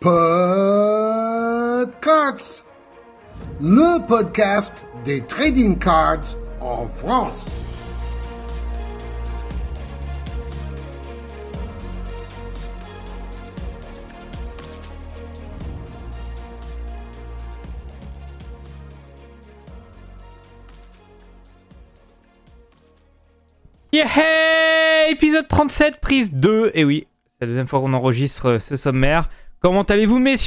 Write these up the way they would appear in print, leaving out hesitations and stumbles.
Podcards, le podcast des trading cards en France. Yeah, épisode 37, prise 2. Et oui, c'est la deuxième fois qu'on enregistre ce sommaire. Comment allez-vous, messieurs ?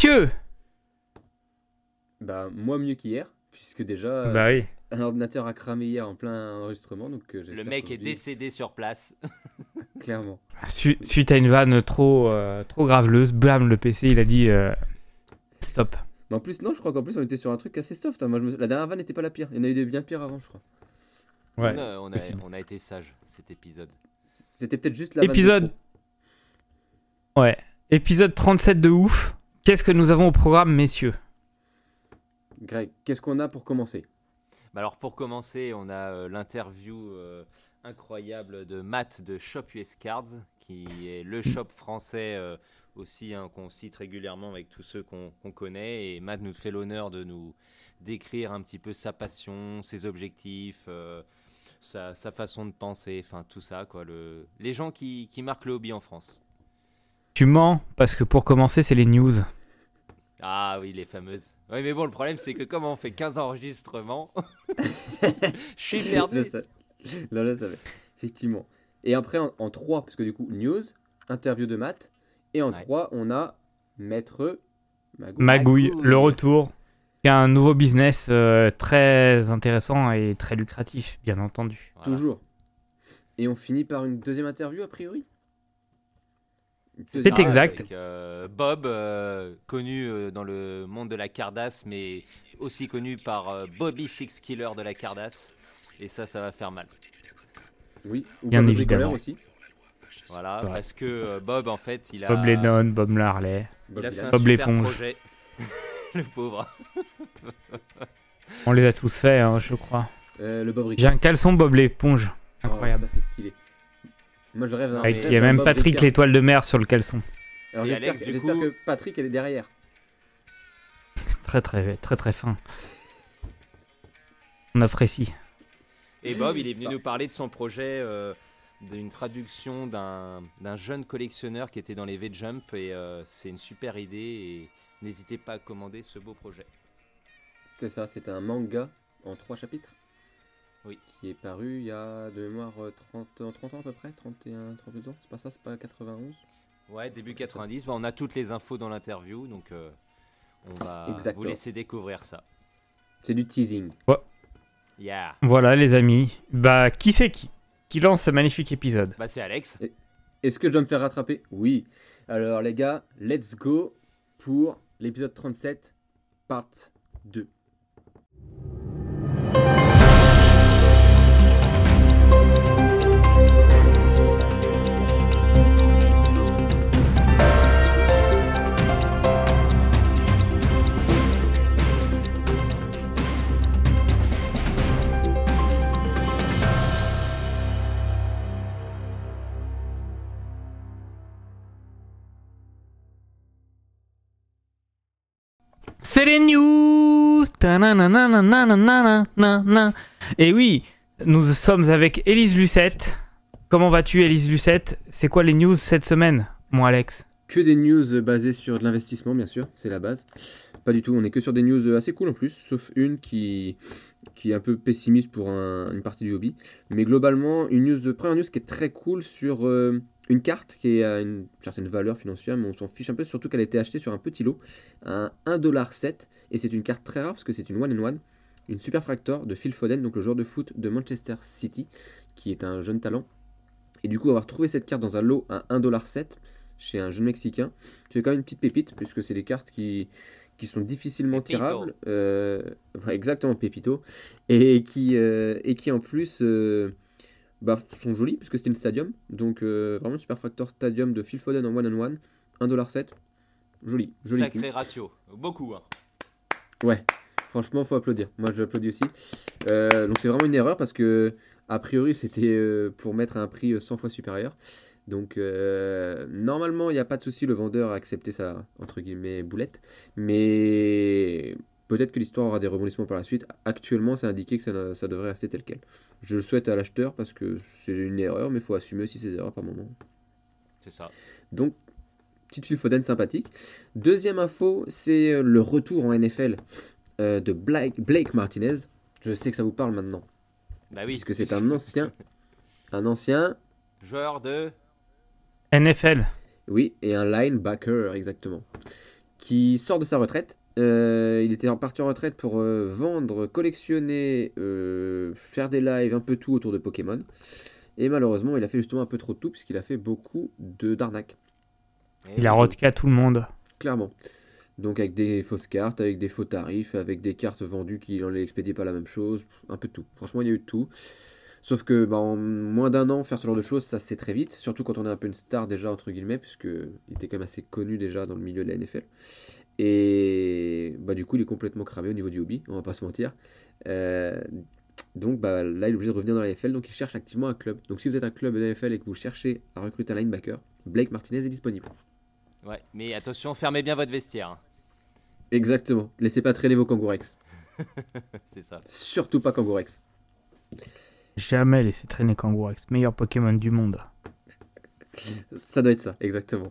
Bah, moi mieux qu'hier, puisque déjà Bah oui. un ordinateur a cramé hier en plein enregistrement. Donc, le mec est décédé sur place. Clairement. Suite à une vanne trop graveleuse, bam, le PC il a dit stop. Mais en plus, non, je crois qu'en plus on était sur un truc assez soft. Hein. Moi, la dernière vanne n'était pas la pire. Il y en a eu des bien pires avant, je crois. Ouais, on a été sage cet épisode. C'était peut-être juste la épisode. Ouais, épisode 37 de ouf. Qu'est-ce que nous avons au programme, messieurs ? Greg, qu'est-ce qu'on a pour commencer ? Bah alors pour commencer, on a l'interview incroyable de Matt de Shop US Cards, qui est le shop français aussi qu'on cite régulièrement avec tous ceux qu'on connaît. Et Matt nous fait l'honneur de nous décrire un petit peu sa passion, ses objectifs, sa façon de penser, enfin tout ça, quoi. Les gens qui marquent le hobby en France. Tu mens, parce que pour commencer, c'est les news. Ah oui, les fameuses. Oui, mais bon, le problème, c'est que comme on fait 15 enregistrements, je suis perdu. Là, ça va. Effectivement. Et après, en 3, parce que du coup, news, interview de Matt. Et en 3, on a Maître Magouille, le retour. Il y a un nouveau business très intéressant et très lucratif, bien entendu. Voilà. Toujours. Et on finit par une deuxième interview, a priori ? C'est exact. Avec, Bob, connu dans le monde de la Cardass, mais aussi connu par Bobby Six Killer de la Cardass. Et ça va faire mal. Oui, bien évidemment aussi. Voilà, ouais. Parce que Bob, en fait, il a... Bob Lennon, Bob Marley, il a fait un Bob super l'éponge. Projet. Le pauvre. On les a tous faits, hein, je crois. Le Bob Ricard. J'ai un caleçon Bob l'éponge. Incroyable. Oh, ça, c'est stylé. Moi, je rêve d'un... Il y a même Patrick l'étoile de mer sur le caleçon. Alors, j'espère que Patrick, elle est derrière. Très fin. On apprécie. Et Bob, il est venu nous parler de son projet, d'une traduction d'un jeune collectionneur qui était dans les V-Jump. Et c'est une super idée. Et n'hésitez pas à commander ce beau projet. C'est ça, c'est un manga en 3 chapitres. Oui. Qui est paru il y a de mémoire 30 ans à peu près, 31, 32 ans. C'est pas ça, c'est pas 91 ? Ouais, début 90. Bah, on a toutes les infos dans l'interview, donc on va vous laisser découvrir ça. C'est du teasing. Ouais. Yeah. Voilà les amis. Bah qui c'est qui lance ce magnifique épisode ? Bah c'est Alex. Est-ce que je dois me faire rattraper ? Oui. Alors les gars, let's go pour l'épisode 37, part 2. C'est les news. Et oui, nous sommes avec Élise Lucette. Comment vas-tu, Élise Lucette ? C'est quoi les news cette semaine, mon Alex ? Que des news basées sur de l'investissement, bien sûr, c'est la base. Pas du tout, on est que sur des news assez cool en plus, sauf une qui est un peu pessimiste pour une partie du hobby. Mais globalement, première news qui est très cool sur une carte qui a une certaine valeur financière, mais on s'en fiche un peu, surtout qu'elle a été achetée sur un petit lot, un 1,7$, et c'est une carte très rare parce que c'est une one-and-one, une Superfractor de Phil Foden, donc le joueur de foot de Manchester City, qui est un jeune talent. Et du coup, avoir trouvé cette carte dans un lot à 1,7$ chez un jeune Mexicain, c'est quand même une petite pépite, puisque c'est des cartes qui sont difficilement Pépito. tirables, exactement Pépito, et qui en plus sont jolies, puisque c'est une Stadium, donc vraiment Superfractor Stadium de Phil Foden en one-on-one, 1,7$, joli. Sacré ratio, beaucoup. Hein. Ouais, franchement, faut applaudir, moi j'applaudis aussi. Donc c'est vraiment une erreur, parce que a priori c'était pour mettre à un prix 100 fois supérieur. Donc normalement, il n'y a pas de souci, le vendeur a accepté sa entre guillemets boulette, mais peut-être que l'histoire aura des rebondissements par la suite. Actuellement, c'est indiqué que ça devrait rester tel quel. Je le souhaite à l'acheteur parce que c'est une erreur, mais il faut assumer aussi ses erreurs par moment. C'est ça. Donc, petite Phil Foden sympathique. Deuxième info, c'est le retour en NFL de Blake Martinez. Je sais que ça vous parle maintenant, Bah oui. puisque c'est un ancien, Joueur de. NFL. oui, et un linebacker exactement, qui sort de sa retraite. Il était parti en retraite pour vendre, collectionner, faire des lives, un peu tout autour de Pokémon. Et malheureusement, il a fait justement un peu trop de tout, puisqu'il a fait beaucoup d'arnaques, Il a rodé à tout le monde. clairement. Donc avec des fausses cartes, avec des faux tarifs, avec des cartes vendues qui n'en expédiaient pas la même chose, un peu de tout. Franchement, il y a eu de tout. Sauf que en moins d'un an, faire ce genre de choses, ça se sait très vite. Surtout quand on est un peu une star déjà, entre guillemets, puisque il était quand même assez connu déjà dans le milieu de la NFL. Et du coup, il est complètement cramé au niveau du hobby, on va pas se mentir. Euh, donc là, il est obligé de revenir dans la NFL, donc il cherche activement un club. Donc si vous êtes un club de la NFL et que vous cherchez à recruter un linebacker, Blake Martinez est disponible. Ouais, mais attention, fermez bien votre vestiaire. Hein. Exactement. Laissez pas traîner vos Kangourex. C'est ça. Surtout pas Kangourex. Jamais laisser traîner Kangourex, meilleur Pokémon du monde. Ça doit être ça, exactement.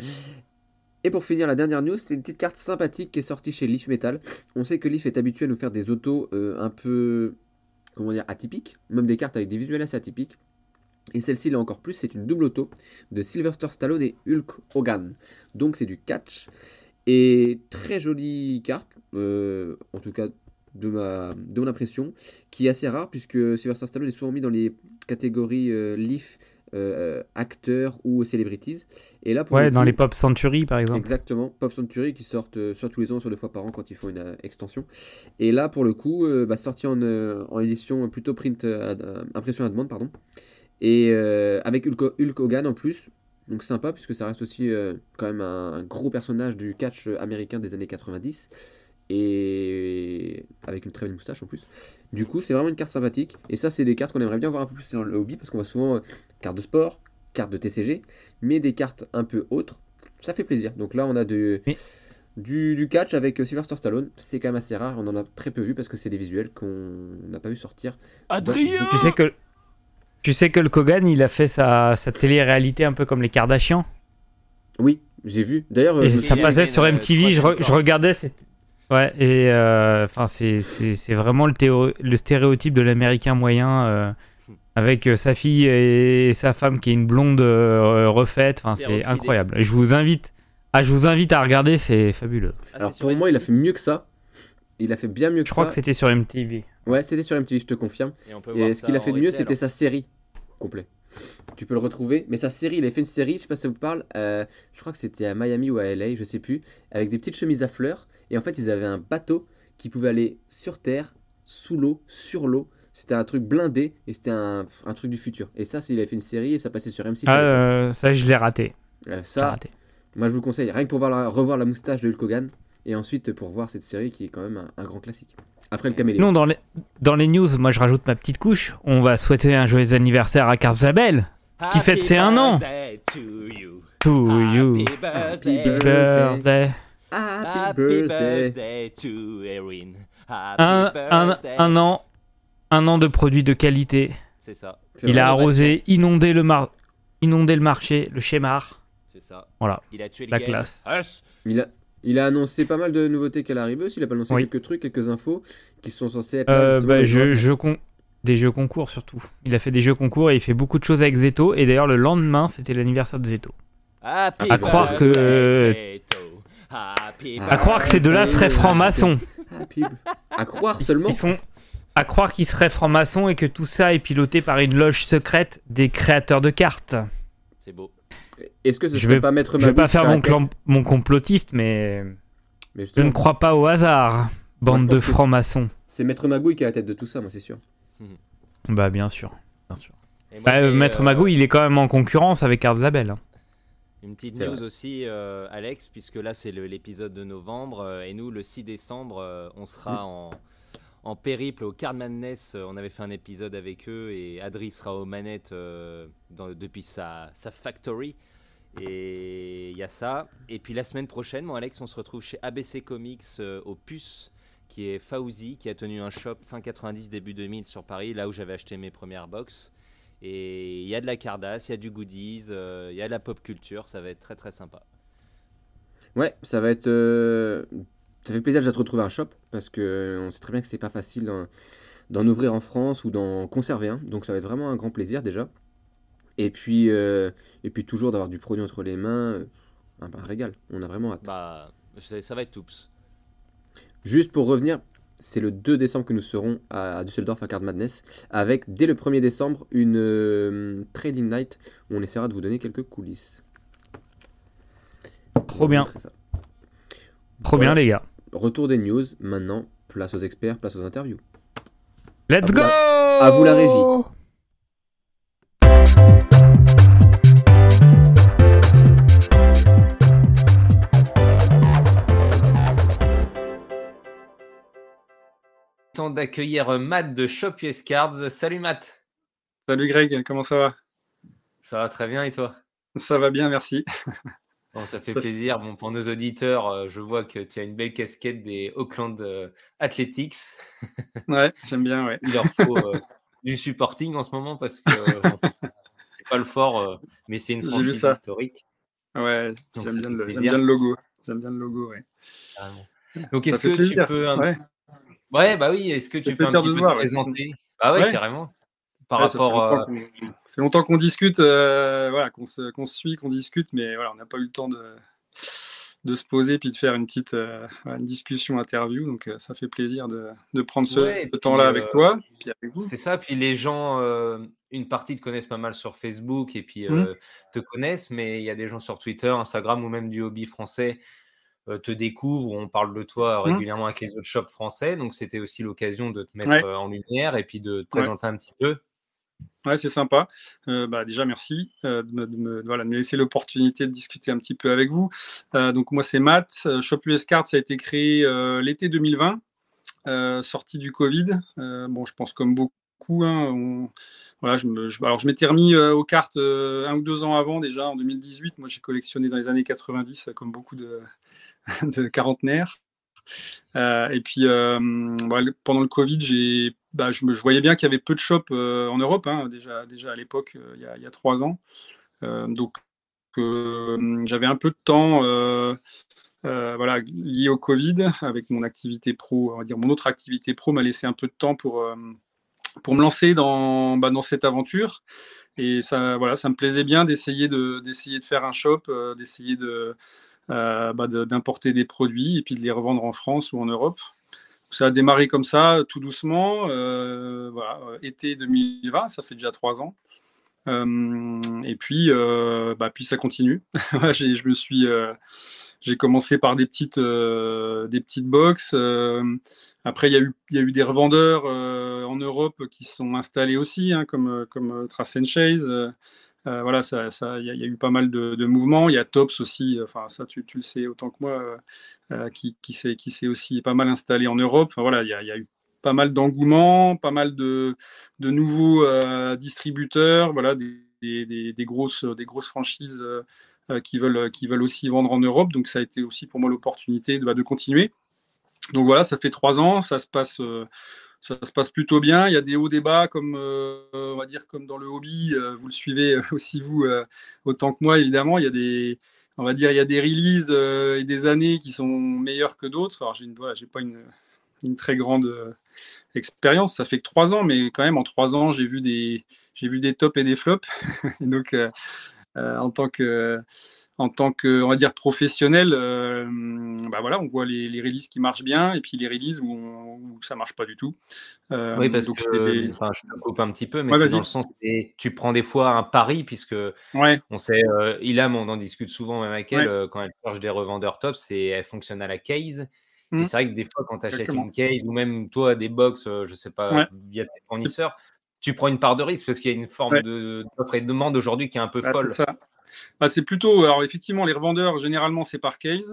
Et pour finir, la dernière news, c'est une petite carte sympathique qui est sortie chez Leaf Metal. On sait que Leaf est habitué à nous faire des autos un peu, comment dire, atypiques, même des cartes avec des visuels assez atypiques. Et celle-ci, là encore plus, c'est une double auto de Sylvester Stallone et Hulk Hogan. Donc c'est du catch. Et très jolie carte, en tout cas de mon impression, qui est assez rare puisque Sylvester Stallone est souvent mis dans les catégories Leaf, acteurs ou celebrities. Et là, pour Ouais, le dans coup, les Pop Century par exemple. exactement, Pop Century qui sortent soit tous les ans, soit 2 fois par an quand ils font une extension. Et là, pour le coup, sorti en édition plutôt print, impression à demande, pardon. Et avec Hulk Hogan en plus, donc sympa puisque ça reste aussi quand même un gros personnage du catch américain des années 90 et avec une très belle moustache en plus. Du coup, c'est vraiment une carte sympathique et ça, c'est des cartes qu'on aimerait bien voir un peu plus dans le hobby parce qu'on voit souvent cartes de sport, cartes de TCG, mais des cartes un peu autres, ça fait plaisir. Donc là, on a Mais- du catch avec Sylvester Stallone, c'est quand même assez rare, on en a très peu vu parce que c'est des visuels qu'on n'a pas vu sortir. Adrien Tu sais que le Kogan, il a fait sa télé-réalité un peu comme les Kardashians. Oui, j'ai vu. D'ailleurs, Et je me ça il y passait avait sur une MTV, je troisième regardais. Ouais, et c'est vraiment le stéréotype de l'américain moyen avec sa fille et sa femme qui est une blonde refaite. Enfin, c'est Peroxydée. incroyable. Et je vous invite à regarder, c'est fabuleux. Ah, Alors c'est sur pour moi, il a MTV. fait mieux que ça. Il a fait bien mieux que Je crois ça. que c'était sur MTV. Ouais, c'était sur MTV, je te confirme. Et on peut Et voir ce ça qu'il a en fait de mieux, replay, c'était alors. sa série complet. Tu peux le retrouver. Mais sa série, il a fait une série, je sais pas si ça vous parle. Je crois que c'était à Miami ou à LA, je sais plus. Avec des petites chemises à fleurs. Et en fait, ils avaient un bateau qui pouvait aller sur terre, sous l'eau, sur l'eau. C'était un truc blindé et c'était un truc du futur. Et ça, il a fait une série et ça passait sur M6 à l'époque. Ça, je l'ai raté. Je l'ai Ça, raté. moi, je vous le conseille. Rien que pour revoir la moustache de Hulk Hogan. Et ensuite pour voir cette série qui est quand même un grand classique. Après le caméléon. Non, dans les news, moi je rajoute ma petite couche. On va souhaiter un joyeux anniversaire à Karzabel. Qui fête ses 1 an. Birthday to you. To you. Happy birthday. Happy Birthday. Happy Happy birthday. birthday to Erin. Happy Un birthday. an de produits de qualité. C'est ça. C'est Il a vraiment- arrosé, inondé le marché, le schémar. C'est ça. Voilà, Il a tué le la game. classe. Us. Il a annoncé pas mal de nouveautés qu'elle arrivait aussi. Il a pas annoncé Oui. quelques trucs, quelques infos qui sont censés être là, justement, les joueurs. Des jeux concours surtout. Il a fait des jeux concours et il fait beaucoup de choses avec Zeto. Et d'ailleurs, le lendemain, c'était l'anniversaire de Zeto. Happy À croire birthday, que- Zeto. Happy À À croire que ces deux-là seraient francs-maçons. Happy- À croire seulement. À croire qu'ils seraient francs-maçons et que tout ça est piloté par une loge secrète des créateurs de cartes. C'est beau. Est-ce que ce Je serait vais pas Maître Je vais Magou pas qui faire serait à la tête mon complotiste, mais Mais je justement, ne crois pas au hasard. Bande pense de que francs-maçons. c'est Maître Magouille qui est à la tête de tout ça, moi c'est sûr. Bah bien sûr. Bien sûr. Et moi, j'ai, Maître Magou, il est quand même en concurrence avec Ardlabel. Hein. Une petite C'est news vrai. aussi, Alex, puisque là c'est l'épisode de novembre et nous le 6 décembre, on sera en périple au Card Madness. On avait fait un épisode avec eux et Adri sera aux manettes depuis sa factory. Et il y a ça. Et puis la semaine prochaine, moi Alex, on se retrouve chez ABC Comics au Puce, qui est Fauzi, qui a tenu un shop fin 90, début 2000 sur Paris, là où j'avais acheté mes premières box. Et il y a de la cardasse, il y a du goodies, il y a de la pop culture, ça va être très très sympa. Ouais, ça va être. Ça fait plaisir déjà de retrouver un shop parce que on sait très bien que c'est pas facile d'en ouvrir en France ou d'en conserver un. Donc ça va être vraiment un grand plaisir déjà. Et puis toujours d'avoir du produit entre les mains, un régal. On a vraiment hâte. Bah, ça va être toups. Juste pour revenir, c'est le 2 décembre que nous serons à Düsseldorf à Card Madness avec dès le 1er décembre une trading night où on essaiera de vous donner quelques coulisses. Trop bien. Ça. Trop Voilà. bien, les gars. Retour des news. Maintenant, place aux experts, place aux interviews. Let's À vous go! à vous la régie. Temps d'accueillir Matt de Shop US Cards. Salut Matt. Salut Greg, comment ça va? Ça va très bien et toi? Ça va bien, merci. Bon, ça fait plaisir. Bon, pour nos auditeurs, je vois que tu as une belle casquette des Auckland Athletics. Ouais, j'aime bien, ouais. Il leur faut du supporting en ce moment parce que c'est pas le fort, mais c'est une J'ai vu franchise ça. historique. Ouais, Donc, j'aime ça bien, fait j'aime plaisir. bien le logo. J'aime bien le logo, ouais. Carrément. Donc, Ça est-ce fait que plaisir. tu peux Ouais. Ouais, bah oui, est-ce que Ça tu fait peux un plaisir petit de peu se voir, te ouais. présenter? Bah ouais, Ouais. carrément. Par Ouais, ça fait rapport ça fait longtemps qu'on discute, voilà, qu'on se suit, qu'on discute, mais voilà, on n'a pas eu le temps de se poser puis de faire une petite une discussion interview. Donc ça fait plaisir de prendre Ouais, et ce temps-là avec toi, puis avec vous. c'est ça, puis les gens, une partie te connaissent pas mal sur Facebook et puis te connaissent, mais il y a des gens sur Twitter, Instagram ou même du hobby français te découvrent, ou on parle de toi régulièrement avec les autres shops français, donc c'était aussi l'occasion de te mettre Ouais. en lumière et puis de te Ouais. présenter un petit peu. Ouais, c'est sympa. Bah, déjà, merci voilà, de me laisser l'opportunité de discuter un petit peu avec vous. Donc, moi, c'est Matt. Shop US Cards, ça a été créé l'été 2020, sortie du Covid. Bon, je pense comme beaucoup. Hein, voilà, alors, je m'étais remis aux cartes 1 ou 2 ans avant, déjà, en 2018. Moi, j'ai collectionné dans les années 90, comme beaucoup de quarantenaires. Et puis, pendant le Covid, je voyais bien qu'il y avait peu de shops en Europe, hein, déjà à l'époque, il y a 3 ans. Donc, j'avais un peu de temps voilà, lié au Covid, avec mon activité pro, on va dire mon autre activité pro m'a laissé un peu de temps pour me lancer dans cette aventure. Et ça, voilà, ça me plaisait bien d'essayer de faire un shop, d'essayer d'importer des produits et puis de les revendre en France ou en Europe. Ça a démarré comme ça, tout doucement. Voilà, été 2020, ça fait déjà 3 ans. Et puis, puis ça continue. J'ai commencé par des petites box. Après, il y a eu des revendeurs en Europe qui se sont installés aussi, hein, comme Trace and Chase. Voilà, il y a eu pas mal de mouvements. Il y a Tops aussi, enfin ça tu le sais autant que moi, qui s'est aussi pas mal installé en Europe. Enfin, voilà, il y a eu pas mal d'engouement, pas mal de nouveaux distributeurs, voilà, des grosses franchises qui veulent aussi vendre en Europe. Donc ça a été aussi pour moi l'opportunité de continuer. Donc voilà, ça fait 3 ans, ça se passe plutôt bien. Il y a des hauts, des bas, comme on va dire comme dans le hobby. Vous le suivez aussi vous autant que moi, évidemment. Il y a des releases et des années qui sont meilleures que d'autres. Alors j'ai pas une très grande expérience. Ça fait que 3 ans, mais quand même en 3 ans, j'ai vu des tops et des flops. Et donc en tant que on va dire professionnel, voilà, on voit les releases qui marchent bien et puis les releases où ça marche pas du tout. Oui, parce donc que je te coupe un petit peu, mais Ouais, c'est vas-y. dans le sens que tu prends des fois un pari, puisque Ouais, on sait, Ilham, on en discute souvent même avec elle, Ouais. quand elle cherche des revendeurs tops, elle fonctionne à la case. Et Mmh. c'est vrai que des fois, quand tu achètes Exactement. une case ou même toi des box, je sais pas, Ouais. via tes fournisseurs, tu prends une part de risque parce qu'il y a une forme Ouais. d'offre et de demande aujourd'hui qui est un peu C'est folle. ça. C'est plutôt, alors effectivement, les revendeurs, généralement, c'est par case.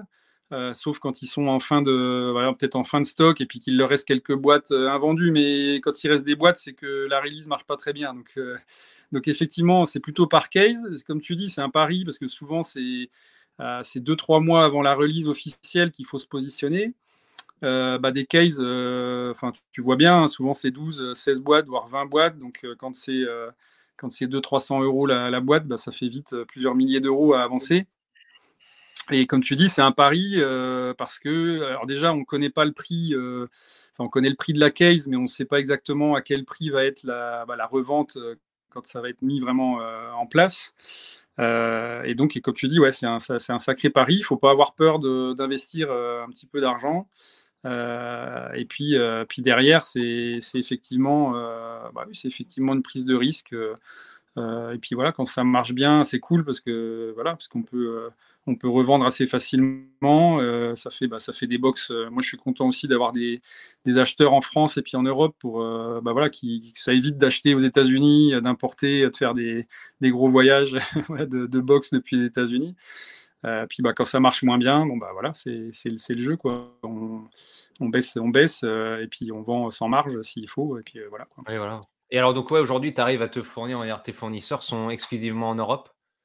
sauf quand ils sont peut-être en fin de stock et puis qu'il leur reste quelques boîtes invendues. Mais quand il reste des boîtes, c'est que la release marche pas très bien. Donc effectivement, c'est plutôt par case. Comme tu dis, c'est un pari parce que souvent c'est 2-3 mois avant la release officielle qu'il faut se positionner. Des cases, tu vois bien, hein, souvent c'est 12, 16 boîtes, voire 20 boîtes. Donc quand c'est 200-300 euros la boîte, ça fait vite plusieurs milliers d'euros à avancer. Et comme tu dis, c'est un pari parce que, alors déjà, on ne connaît pas le prix, on connaît le prix de la case, mais on ne sait pas exactement à quel prix va être la revente quand ça va être mis vraiment en place. Et donc, comme tu dis, ouais, c'est un sacré pari. Il ne faut pas avoir peur d'investir un petit peu d'argent. Et puis derrière, c'est effectivement une prise de risque. Et puis voilà, quand ça marche bien, c'est cool parce qu'on peut revendre assez facilement. Ça fait des box. Moi, je suis content aussi d'avoir des acheteurs en France et puis en Europe pour ça évite d'acheter aux États-Unis, d'importer, de faire des gros voyages de box depuis les États-Unis. Puis quand ça marche moins bien, c'est le jeu quoi. On baisse, et puis on vend sans marge s'il faut. Et puis voilà quoi. Oui, voilà. Et alors, donc, aujourd'hui, tu arrives à te fournir, on va dire, tes fournisseurs sont exclusivement en Europe?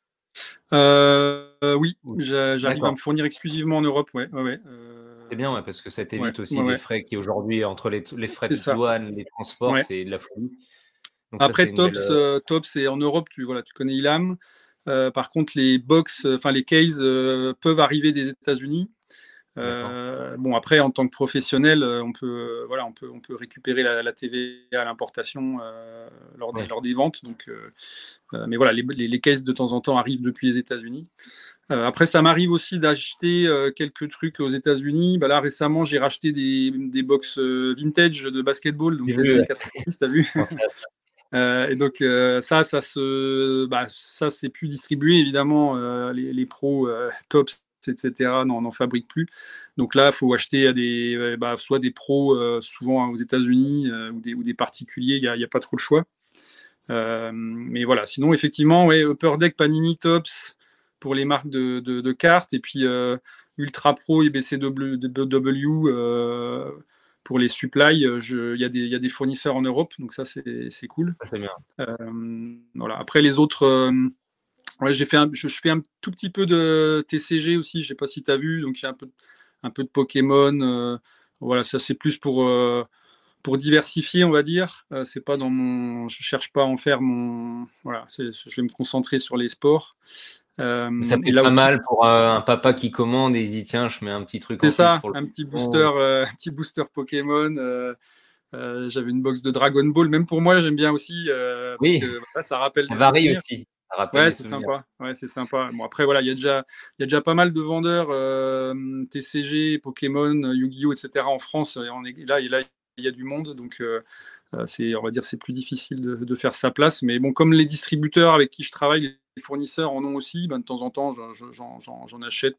Oui, j'arrive à me fournir exclusivement en Europe, ouais. C'est bien, parce que ça t'évite aussi des frais qui aujourd'hui, entre les frais de douane, les transports, c'est de la folie. Donc après, Tops, et en Europe, tu connais Ilam. Par contre, les box, les cases peuvent arriver des États-Unis. Après, en tant que professionnel, on peut récupérer la TVA à l'importation lors des ventes. Donc, mais voilà, les cases de temps en temps arrivent depuis les États-Unis. Après, ça m'arrive aussi d'acheter quelques trucs aux États-Unis. Là, récemment, j'ai racheté des box vintage de basketball, donc les années 90, t'as vu? Et donc ça c'est plus distribué évidemment. Les pros Tops, etc. n'en fabriquent plus. Donc là, il faut acheter à soit des pros souvent aux États-Unis ou des particuliers. Il n'y a pas trop le choix. Mais voilà, sinon effectivement, Upper Deck, Panini, Tops pour les marques de cartes, et puis Ultra Pro et BCW pour les supplies. Il y a des fournisseurs en Europe, donc ça c'est cool. C'est bien. Voilà. Après les autres, je fais un tout petit peu de TCG aussi. Je sais pas si tu as vu, donc j'ai un peu de Pokémon. Voilà, ça c'est plus pour diversifier, on va dire. C'est pas je cherche pas à en faire je vais me concentrer sur les sports. Ça peut être pas mal pour un papa qui commande et il se dit tiens, je mets un petit truc en plus. C'est ça, un petit booster Pokémon. J'avais une box de Dragon Ball, même pour moi j'aime bien aussi parce que ça rappelle des souvenirs. Aussi. C'est sympa. C'est sympa. Bon, après voilà, il y a déjà pas mal de vendeurs TCG, Pokémon, Yu-Gi-Oh, etc. en France. Là il y a du monde, donc on va dire c'est plus difficile de faire sa place. Mais bon, comme les distributeurs avec qui je travaille, les fournisseurs en ont aussi, de temps en temps j'en achète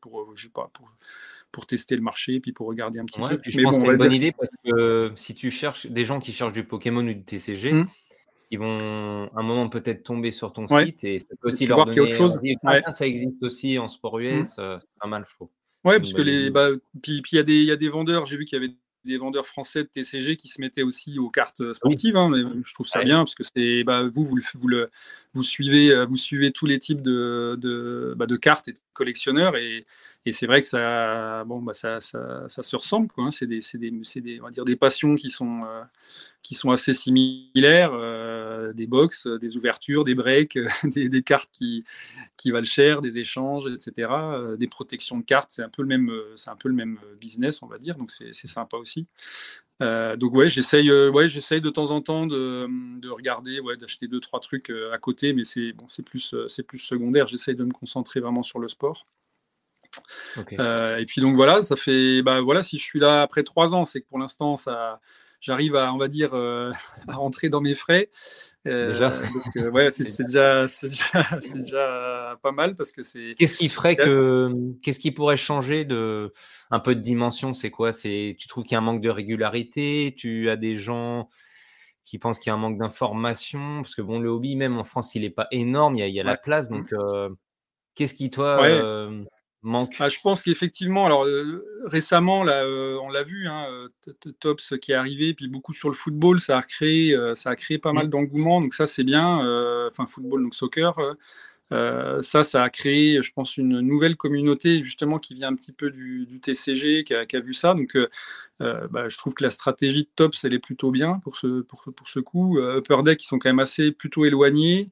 pour tester le marché, puis pour regarder un petit peu. Je pense que c'est une bonne idée parce que si tu cherches des gens qui cherchent du Pokémon ou du TCG, ils vont à un moment peut-être tomber sur ton site et ça peut aussi leur donner autre chose. Ça existe aussi en sport US, c'est pas mal, je trouve. Ouais, parce que puis il y a des vendeurs, j'ai vu qu'il y avait des vendeurs français de TCG qui se mettaient aussi aux cartes sportives, mais je trouve ça bien parce que c'est vous suivez tous les types de cartes et de collectionneurs, et c'est vrai que ça se ressemble quoi, hein. C'est on va dire des passions qui sont assez similaires, des box, des ouvertures, des breaks, des cartes qui valent cher, des échanges, etc. Des protections de cartes, c'est un peu le même business, on va dire, donc c'est sympa aussi. Donc j'essaye de temps en temps de regarder, d'acheter 2-3 trucs à côté, mais c'est plus secondaire. J'essaye de me concentrer vraiment sur le sport. Et puis donc voilà, ça fait si je suis là après 3 ans, c'est que pour l'instant j'arrive à, on va dire, à rentrer dans mes frais. Donc c'est déjà pas mal parce que c'est. Qu'est-ce qui pourrait changer un peu de dimension? C'est quoi? Tu trouves qu'il y a un manque de régularité? Tu as des gens qui pensent qu'il y a un manque d'information? Parce que bon, le hobby, même en France, il n'est pas énorme. Il y a la place. Donc, qu'est-ce qui, toi, manque? Je pense qu'effectivement, alors récemment, là, on l'a vu, hein, Tops qui est arrivé, puis beaucoup sur le football, ça a créé pas mal d'engouement, donc ça c'est bien. Enfin, football, donc soccer. Ça a créé, je pense, une nouvelle communauté justement qui vient un petit peu du TCG, qui a vu ça. Donc, je trouve que la stratégie de Tops, elle est plutôt bien pour ce coup. Upper Deck, ils sont quand même assez plutôt éloignés.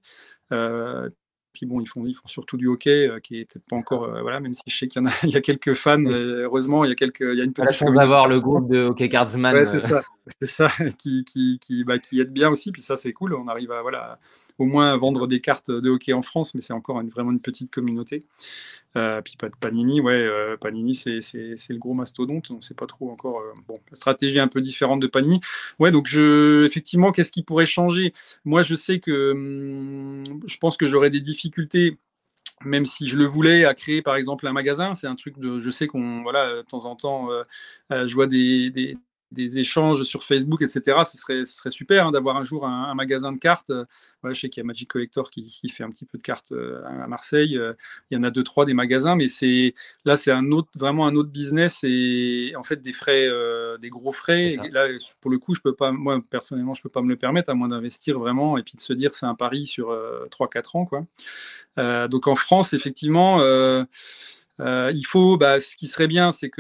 Puis bon, ils font surtout du hockey, qui est peut-être pas encore, voilà, même si je sais qu'il y en a, il y a quelques fans. Heureusement, il y a une La petite chance d'avoir le groupe de Hockey Cardsman. Ouais, c'est ça, qui aide bien aussi. Puis ça, c'est cool. On arrive à, voilà, au moins à vendre des cartes de hockey en France, mais c'est encore vraiment une petite communauté. Puis Panini, Panini, c'est le gros mastodonte. On ne sait pas trop encore. Bon, la stratégie est un peu différente de Panini. Ouais, donc effectivement, qu'est-ce qui pourrait changer? Moi, je sais que je pense que j'aurais des difficultés, même si je le voulais, à créer par exemple un magasin. C'est un truc je sais de temps en temps, je vois des échanges sur Facebook, etc. Ce serait super, hein, d'avoir un jour un magasin de cartes. Je sais qu'il y a Magic Collector qui fait un petit peu de cartes à Marseille. Il y en a 2-3 des magasins, mais c'est vraiment un autre business, et en fait des frais, des gros frais. Et là, pour le coup, moi personnellement, je peux pas me le permettre, à moins d'investir vraiment et puis de se dire c'est un pari sur 3-4 ans, quoi. Donc en France, effectivement, il faut, ce qui serait bien, c'est que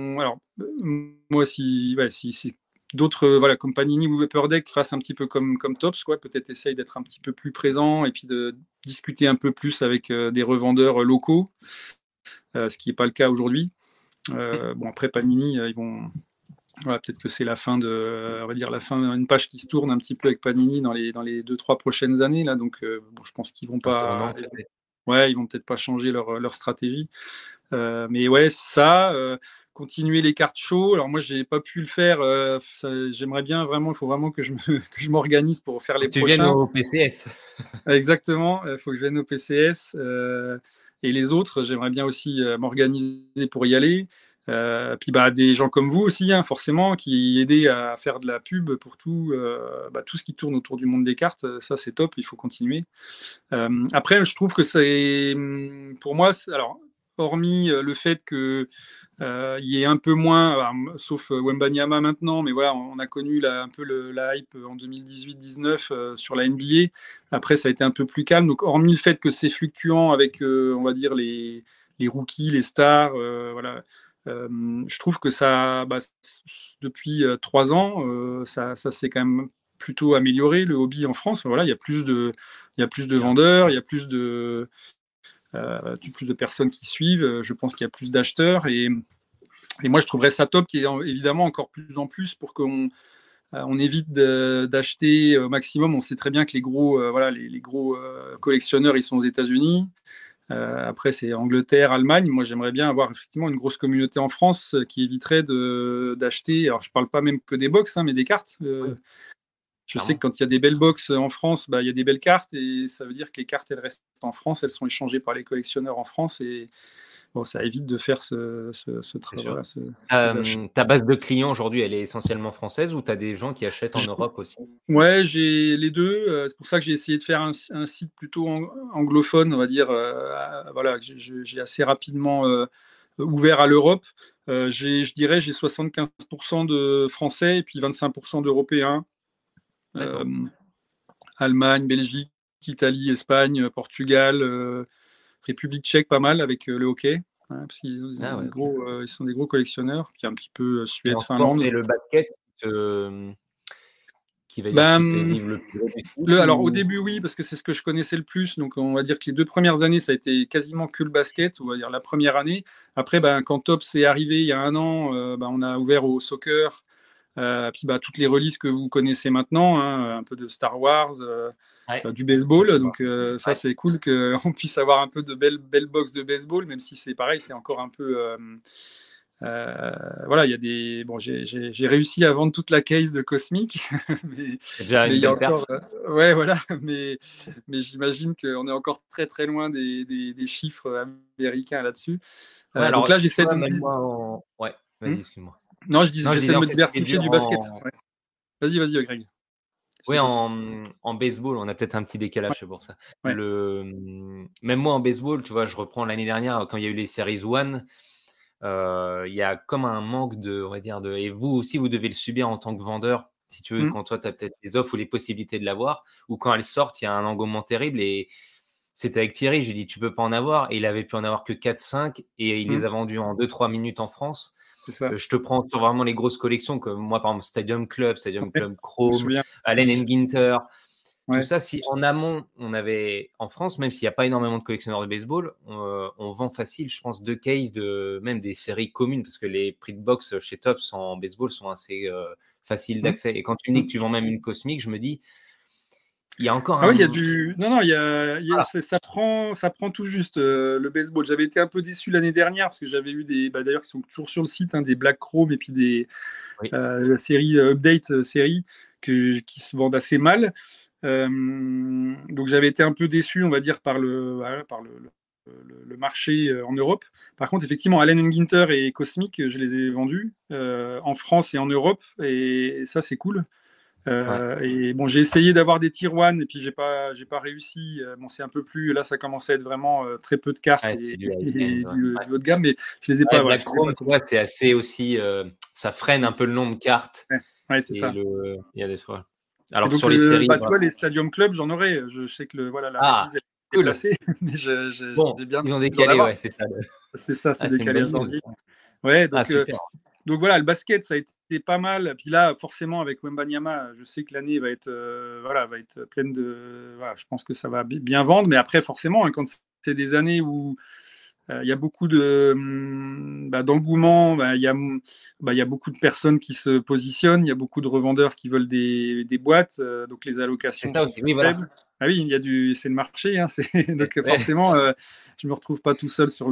moi, si d'autres, comme Panini ou Upper Deck fassent un petit peu comme Tops, quoi, peut-être essaye d'être un petit peu plus présent et puis de discuter un peu plus avec des revendeurs locaux, ce qui n'est pas le cas aujourd'hui. Après Panini, ils vont. Voilà, peut-être que c'est la fin une page qui se tourne un petit peu avec Panini dans les 2-3 prochaines années là. Donc je pense qu'ils vont pas. Ils vont peut-être pas changer leur stratégie. Mais ouais, continuer les cartes show. Alors moi, j'ai pas pu le faire. J'aimerais bien vraiment. Il faut vraiment que je m'organise pour faire les prochains. Tu viennes au PCS. Exactement. Il faut que je vienne au PCS. Et les autres, j'aimerais bien aussi m'organiser pour y aller. Puis des gens comme vous aussi, hein, forcément, qui aident à faire de la pub pour tout ce qui tourne autour du monde des cartes. Ça, c'est top. Il faut continuer. Après, je trouve que c'est, pour moi, alors, hormis le fait que il y ait un peu moins, sauf Wembanyama maintenant, mais voilà, on a connu un peu la hype en 2018-19 sur la NBA. Après, ça a été un peu plus calme. Donc, hormis le fait que c'est fluctuant avec, on va dire, les rookies, les stars, voilà. Je trouve que ça, depuis 3 ans, ça s'est quand même plutôt amélioré, le hobby en France. Voilà, il y a plus de vendeurs, il y a plus de personnes qui suivent. Je pense qu'il y a plus d'acheteurs, et moi je trouverais ça top qu'il y ait évidemment encore plus en plus pour qu'on évite d'acheter au maximum. On sait très bien que les gros les gros collectionneurs, ils sont aux États-Unis. Après, c'est Angleterre, Allemagne. Moi, j'aimerais bien avoir effectivement une grosse communauté en France qui éviterait d'acheter. Alors, je ne parle pas même que des box, hein, mais des cartes. Je sais que quand il y a des belles box en France, il y a des belles cartes, et ça veut dire que les cartes, elles restent en France, elles sont échangées par les collectionneurs en France, et bon, ça évite de faire ce travail. Ta base de clients aujourd'hui, elle est essentiellement française, ou tu as des gens qui achètent en Europe aussi? Ouais, j'ai les deux. C'est pour ça que j'ai essayé de faire un site plutôt anglophone, on va dire. J'ai assez rapidement ouvert à l'Europe. Je dirais j'ai 75% de Français et puis 25% d'Européens. Allemagne, Belgique, Italie, Espagne, Portugal, République tchèque, pas mal avec le hockey. Hein, parce qu'ils ils sont des gros collectionneurs. Puis un petit peu Suède, Finlande. C'est le basket qui va dire qui fait vivre le plus. Alors au début, oui, parce que c'est ce que je connaissais le plus. Donc on va dire que les 2 premières années, ça a été quasiment que le basket. On va dire la première année. Après, quand Tops est arrivé il y a 1 an, on a ouvert au soccer. Puis toutes les releases que vous connaissez maintenant, hein, un peu de Star Wars, du baseball. Donc ça, c'est cool qu'on puisse avoir un peu de belles box de baseball, même si c'est pareil, c'est encore un peu. Voilà, il y a des. Bon, j'ai réussi à vendre toute la case de Cosmic, mais il y a encore. Ouais, voilà, mais j'imagine qu'on est encore très très loin des chiffres américains là-dessus. Donc là, j'essaie de. Ouais, vas-y, excuse-moi. Non, j'essaie de me diversifier du basket. Ouais. Vas-y, Greg. Oui, en baseball, on a peut-être un petit décalage, Ouais. c'est pour ça. Ouais. Même moi en baseball, tu vois, je reprends l'année dernière quand il y a eu les Series One, il y a comme un manque on va dire, et vous aussi, vous devez le subir en tant que vendeur, si tu veux, quand toi, tu as peut-être les offres ou les possibilités de l'avoir, ou quand elles sortent, il y a un engouement terrible. Et c'était avec Thierry, je lui ai dit, tu peux pas en avoir. Et il avait pu en avoir que 4-5 et il les a vendus en 2-3 minutes en France. C'est ça. Je te prends sur vraiment les grosses collections, comme moi, par exemple, Stadium Club Je me Chrome, souviens. Allen Ginter. Tout Ouais. ça, si en amont, on avait en France, même s'il n'y a pas énormément de collectionneurs de baseball, on vend facile, je pense, 2 cases même des séries communes, parce que les prix de box chez Topps en baseball sont assez faciles d'accès. Et quand tu me dis que tu vends même une cosmique, je me dis, il y a encore Ah oui, il y a un. du. Non, non, Voilà. ça prend tout juste le baseball. J'avais été un peu déçu l'année dernière parce que j'avais eu d'ailleurs, qui sont toujours sur le site, des Black Chrome et puis Oui. la série Update série qui se vendent assez mal. Donc j'avais été un peu déçu, on va dire, par le marché en Europe. Par contre, effectivement, Allen Ginter et Cosmic, je les ai vendus en France et en Europe, et ça, c'est cool. Et bon, j'ai essayé d'avoir des tier 1 et puis j'ai pas réussi. Bon, c'est un peu plus, là, ça commence à être vraiment très peu de cartes Ouais, et, c'est du et high-end, ouais. du haut de gamme, mais je les ai pas. Voilà, Black Chrome, tu vois, c'est assez aussi. Ça freine un peu le nombre de cartes. Ouais, c'est Et ça. il y a des fois. Et Alors que donc, sur les séries. tu vois, les Stadium Club, j'en aurais. Je sais que la Ah, release elle est cool. déplacée, mais Bon, j'ai bien ils ont envie d'en décalé, avoir. ouais, c'est ça. C'est ça, c'est Ah, c'est une décalé à bonne news. janvier. Ouais, Ah, super. donc voilà, le basket, ça a été pas mal. Puis là, forcément, avec Wembanyama, je sais que l'année va être, va être pleine de. Voilà, je pense que ça va bien vendre. Mais après, forcément, quand c'est des années où il y a beaucoup d'engouement, il y a beaucoup de personnes qui se positionnent, il y a beaucoup de revendeurs qui veulent des boîtes, donc les C'est allocations ça sont aussi, oui, voilà. faibles. Ah oui, c'est le marché, donc Ouais. forcément, je me retrouve pas tout seul sur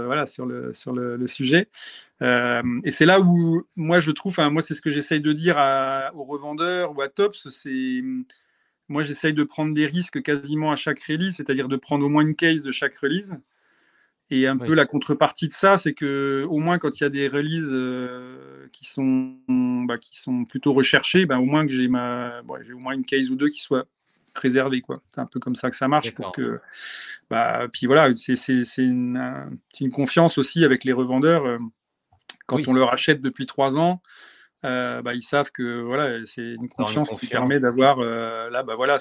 le sujet. Et c'est là où moi je trouve, moi c'est ce que j'essaye de dire aux revendeurs ou à Tops, moi j'essaye de prendre des risques quasiment à chaque release, c'est-à-dire de prendre au moins une case de chaque release. Et un peu Oui. la contrepartie de ça, c'est que au moins quand il y a des releases qui sont plutôt recherchées, au moins que j'ai au moins une case ou deux qui soient préservées, quoi. C'est un peu comme ça que ça marche pour D'accord. que puis voilà, c'est une confiance aussi avec les revendeurs. Quand Oui. on leur achète depuis 3 ans, ils savent que voilà, c'est une Alors, une confiance qui confiance. permet d'avoir là, voilà,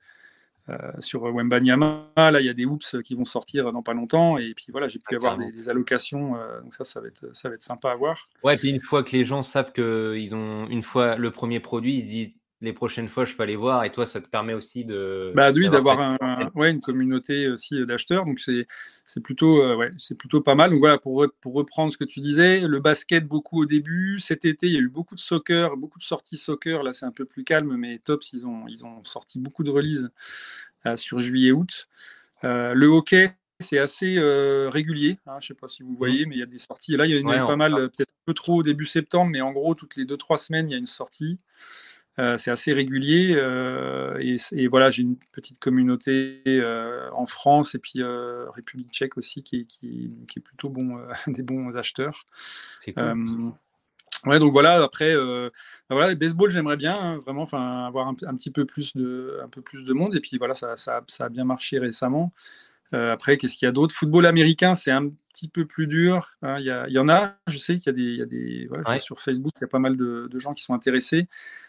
sur Wembanyama, là, il y a des hoops qui vont sortir dans pas longtemps, et puis voilà, j'ai pu avoir Carrément. des allocations, donc ça va être sympa à voir. Ouais, puis une fois que les gens savent qu'ils ont une fois le premier produit, ils se disent les prochaines fois, je peux aller voir. Et toi, ça te permet aussi Oui, d'avoir ta d'avoir clientèle. une communauté aussi d'acheteurs, donc c'est plutôt c'est plutôt pas mal. Donc voilà, pour reprendre ce que tu disais, le basket beaucoup au début. Cet été, il y a eu beaucoup de soccer, beaucoup de sorties soccer. Là, c'est un peu plus calme, mais Tops, ils ont sorti beaucoup de releases sur juillet-août. Le hockey, c'est assez régulier. Je ne sais pas si vous voyez, mais il y a des sorties. Et là, il y en a Ouais, eu pas mal, peut-être un peu trop au début septembre, mais en gros, toutes les 2-3 semaines, il y a une sortie. C'est assez régulier. Et voilà, j'ai une petite communauté en France et puis République tchèque aussi qui est plutôt des bons acheteurs. c'est cool. Ouais, donc voilà, après, voilà, le baseball, j'aimerais bien, vraiment, avoir un petit peu plus de monde. Et puis voilà, ça a bien marché récemment. Après, qu'est-ce qu'il y a d'autre? Football américain, c'est un petit peu plus dur. Il y en a, je sais qu'il y a des voilà, je vois Ouais. sur Facebook, il y a pas mal de gens qui sont intéressés.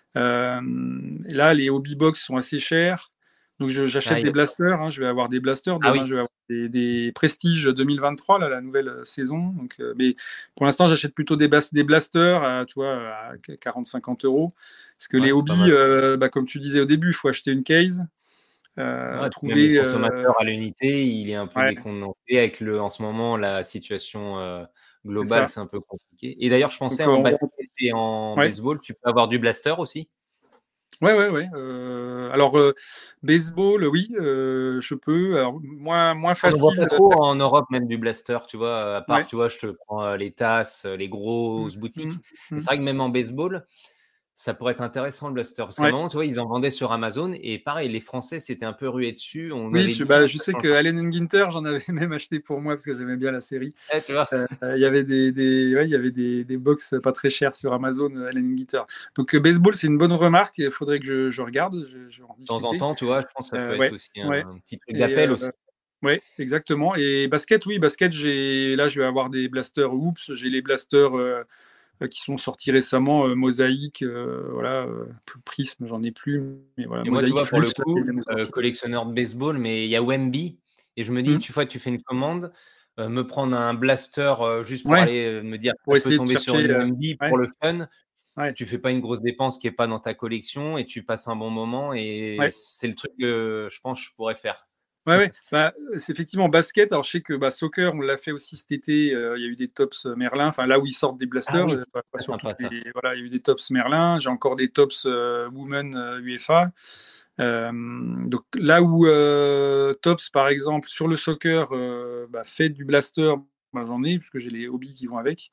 Et là, les hobby box sont assez chers. Donc j'achète des blasters, je vais avoir des blasters. Ah Demain, oui. je vais avoir des Prestige 2023, là, la nouvelle saison. Donc, mais pour l'instant, j'achète plutôt des blasters à 40-50 euros. Parce que Ouais, les c'est pas hobbies, mal. comme tu disais au début, il faut acheter une case. Ouais, puis même le Trouver. consommateur à l'unité, il est un peu Ouais, décontenancé avec en ce moment, la situation c'est globale, ça. c'est un peu compliqué. Et d'ailleurs, je pensais Donc, en basket et en ouais. baseball, tu peux avoir du blaster aussi? Ouais. Alors, baseball, oui, je peux. Alors, moins On ne voit facile. pas trop en Europe, même du blaster, tu vois, à part, Ouais. tu vois, je te prends les tasses, les grosses Mm, boutiques. mm, Mais mm. c'est vrai que même en baseball, Ça pourrait être intéressant le blaster. Parce qu'à un Ouais. moment, tu vois, ils en vendaient sur Amazon. Et pareil, les Français s'étaient un peu rués dessus. On Oui, avait dit, tiens, je ça sais change. que Allen Ginter, j'en avais même acheté pour moi parce que j'aimais bien la série. Tu vois, Il y avait il y avait des box pas très chères sur Amazon, Allen Ginter. Donc, baseball, c'est une bonne remarque. Il faudrait que je regarde. Je vais en de temps en discuter. temps, tu vois, je pense que ça peut être Ouais, aussi ouais. un petit truc Et d'appel aussi. ouais, exactement. Et basket, oui, basket, là, je vais avoir des blasters Oops. J'ai les blasters qui sont sortis récemment, Mosaïque, voilà, Prism, j'en ai plus, mais voilà, Et moi, tu Mosaïque vois, pour Flux, le là, qui coup, vient de sortir. collectionneur de baseball, mais il y a Wemby. Et je me dis, Hmm. tu vois, tu fais une commande, me prendre un blaster juste pour Ouais, aller me dire, pour je peux essayer de tomber sur chercher. une Wemby Ouais, pour le fun. ouais, Tu fais pas une grosse dépense qui est pas dans ta collection et tu passes un bon moment. Et ouais. c'est le truc que je pense que je pourrais faire. Ouais, ouais. Bah, c'est effectivement basket. Alors, je sais que soccer, on l'a fait aussi cet été. Il y a eu des tops Merlin. Enfin, là où ils sortent des Ah blasters, oui, pas c'est sur toutes sympa ça. voilà, il y a eu des tops Merlin. J'ai encore des tops Women UEFA. Donc là où tops, par exemple, sur le soccer, fait du blaster, j'en ai parce que j'ai les hobbies qui vont avec.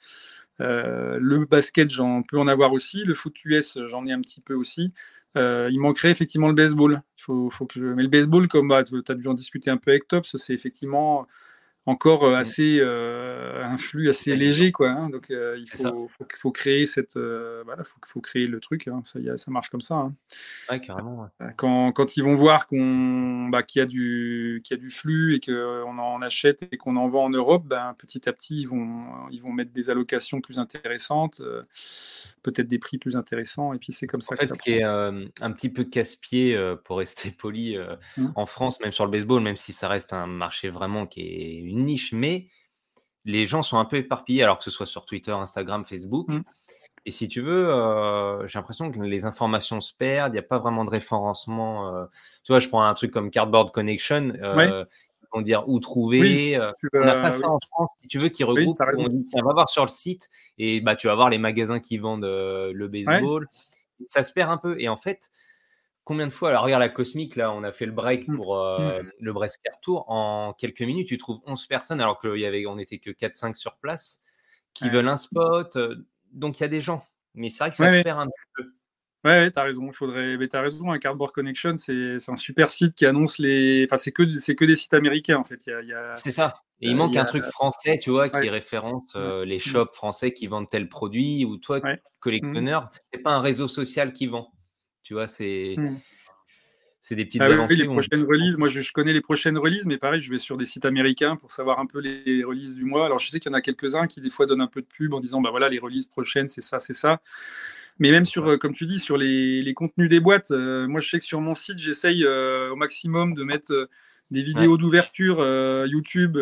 Le basket, j'en peux en avoir aussi. Le foot US, j'en ai un petit peu aussi. Il manquerait effectivement le baseball. Faut que je... Mais le baseball, comme tu as dû en discuter un peu avec Tops, c'est effectivement encore Mm. assez un flux assez Pas évident. léger, quoi. Hein. Donc il C'est ça. faut créer cette voilà, faut créer le truc. Hein. Ça marche comme ça. Hein. Ouais, carrément. Ouais. Quand ils vont voir qu'il y a qu'il y a du flux et qu'on en achète et qu'on en vend en Europe, petit à petit, ils vont mettre des allocations plus intéressantes, peut-être des prix plus intéressants, et puis c'est comme En ça que fait, ça ce qui prend. est un petit peu casse-pied, pour rester poli, Mmh. en France, même sur le baseball, même si ça reste un marché vraiment qui est une niche, mais les gens sont un peu éparpillés, alors que ce soit sur Twitter, Instagram, Facebook. Mmh. Et si tu veux, j'ai l'impression que les informations se perdent, il n'y a pas vraiment de référencement. Tu vois, je prends un truc comme Cardboard Connection, Ouais, ils vont dire où oui, trouver. tu On n'a pas vas, ça oui, en France, si tu veux, qui oui, regroupe, t'as où raison. on dit, tiens, va voir sur le site, et bah, tu vas voir les magasins qui vendent le Ouais. baseball. Ça se perd un peu. Et en fait, combien de fois, alors regarde la Cosmic, là, on a fait le break Mmh. pour Mmh. le Brescar Tour. En quelques minutes, tu trouves 11 personnes, alors on n'était que 4-5 sur place, qui Ouais. veulent un spot. Donc il y a des gens. Mais c'est vrai que ça Ouais, se ouais. perd un petit peu. Ouais, t'as raison. Mais t'as raison. Un Cardboard Connection, c'est un super site qui annonce les. Enfin, c'est que des sites américains en fait. C'est ça. Et il Il manque y un a... truc français, tu vois, qui Ouais. référence Ouais. les Mmh. shops français qui vendent tel produit, ou toi, Ouais. Mmh. collectionneur, c'est pas un réseau social qui vend. Tu vois, Mmh. c'est des petites Ah oui, oui, avancées les où on se prochaines releases. Moi, je connais les prochaines releases, mais pareil, je vais sur des sites américains pour savoir un peu les releases du mois. Alors, je sais qu'il y en a quelques-uns qui, des fois, donnent un peu de pub en disant, bah voilà, les releases prochaines, c'est ça, c'est ça. Mais même sur, comme tu dis, sur les contenus des boîtes, moi, je sais que sur mon site, j'essaye au maximum de mettre des Ouais. vidéos d'ouverture YouTube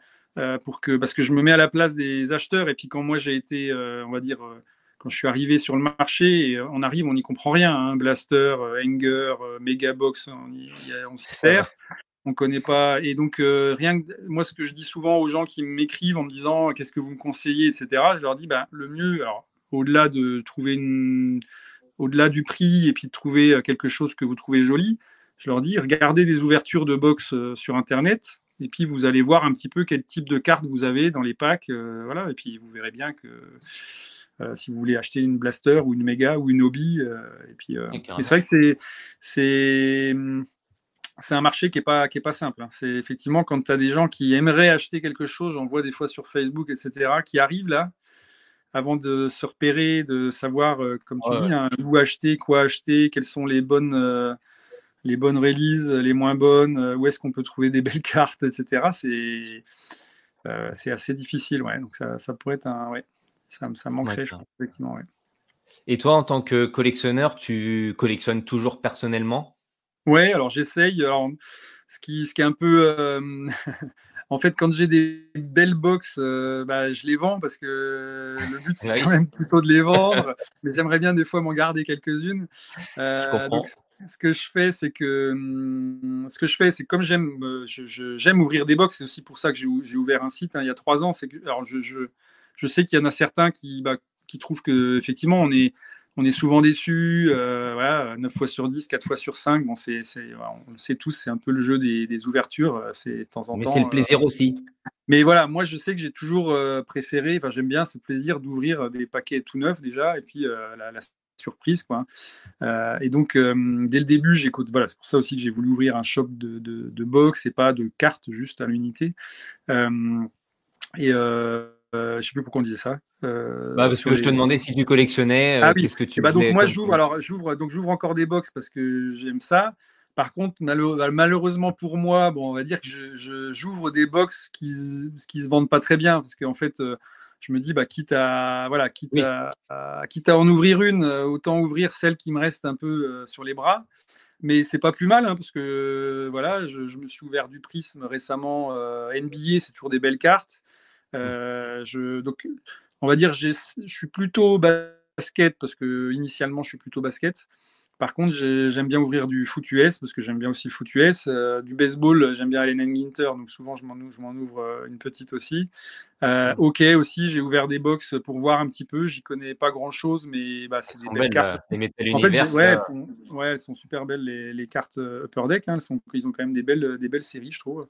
parce que je me mets à la place des acheteurs. Et puis, quand moi, j'ai été, on va dire, quand je suis arrivé sur le marché, on arrive, on n'y comprend rien. Hein, Blaster, Hanger, Megabox, on s'y C'est ça, ouais. perd. On connaît pas. Et donc, moi, ce que je dis souvent aux gens qui m'écrivent en me disant qu'est-ce que vous me conseillez, etc., je leur dis le mieux, alors, au-delà de trouver au-delà du prix et puis de trouver quelque chose que vous trouvez joli, je leur dis regardez des ouvertures de box sur Internet. Et puis vous allez voir un petit peu quel type de carte vous avez dans les packs, voilà. Et puis vous verrez bien que si vous voulez acheter une Blaster ou une Mega ou une Hobby. Et puis, Ouais, mais c'est carrément. vrai que c'est c'est un marché qui est pas simple. Hein. C'est effectivement quand tu as des gens qui aimeraient acheter quelque chose, j'en vois des fois sur Facebook, etc., qui arrivent là avant de se repérer, de savoir, comme tu Ouais, dis, ouais. hein, où acheter, quoi acheter, quelles sont les bonnes releases, les moins bonnes, où est-ce qu'on peut trouver des belles cartes, etc. C'est assez difficile, ouais. Donc ça pourrait être ouais, ça Ouais, manquerait, je carrément. pense, effectivement, ouais. Et toi, en tant que collectionneur, tu collectionnes toujours personnellement? Ouais, alors j'essaye. Alors, ce qui est un peu. En fait, quand j'ai des belles box, je les vends parce que le but, c'est quand Oui, même plutôt de les vendre. Mais j'aimerais bien des fois m'en garder quelques-unes. je Donc, comprends. ce que je fais, c'est que comme j'aime ouvrir des box, c'est aussi pour ça que j'ai ouvert un site hein, il y a 3 ans. C'est que, alors, je sais qu'il y en a certains qui trouvent que effectivement on est souvent déçus, voilà, 9 fois sur 10, 4 fois sur 5. Bon, voilà, on le sait tous, c'est un peu le jeu des ouvertures. C'est de temps en Mais c'est le temps. plaisir aussi. Mais voilà, moi, je sais que j'ai toujours préféré, enfin, j'aime bien ce plaisir d'ouvrir des paquets tout neufs déjà. Et puis, la surprise, quoi. Et donc, dès le début, j'écoute. Voilà, c'est pour ça aussi que j'ai voulu ouvrir un shop de box et pas de cartes juste à l'unité. Je sais plus pourquoi on disait ça. Parce que je te demandais si tu collectionnais, Ah oui. qu'est-ce que tu Donc voulais moi comme j'ouvre encore des box parce que j'aime ça. Par contre, malheureusement pour moi, bon, on va dire que j'ouvre des box qui se vendent pas très bien parce qu'en fait, je me dis quitte à en ouvrir une, autant ouvrir celle qui me reste un peu sur les bras. Mais c'est pas plus mal parce que voilà, je me suis ouvert du Prisme récemment. NBA, c'est toujours des belles cartes. Donc, on va dire, je suis plutôt basket parce que initialement, je suis plutôt basket. Par contre, j'aime bien ouvrir du foot US parce que j'aime bien aussi le foot US. Du baseball, j'aime bien Allen Ginter, donc souvent je m'en ouvre une petite aussi. Ok aussi, j'ai ouvert des box pour voir un petit peu. J'y connais pas grand chose, mais c'est des belles cartes. Les Metal En fait, Universe, elles sont super belles les cartes Upper Deck. Ils ont quand même des belles séries, je trouve.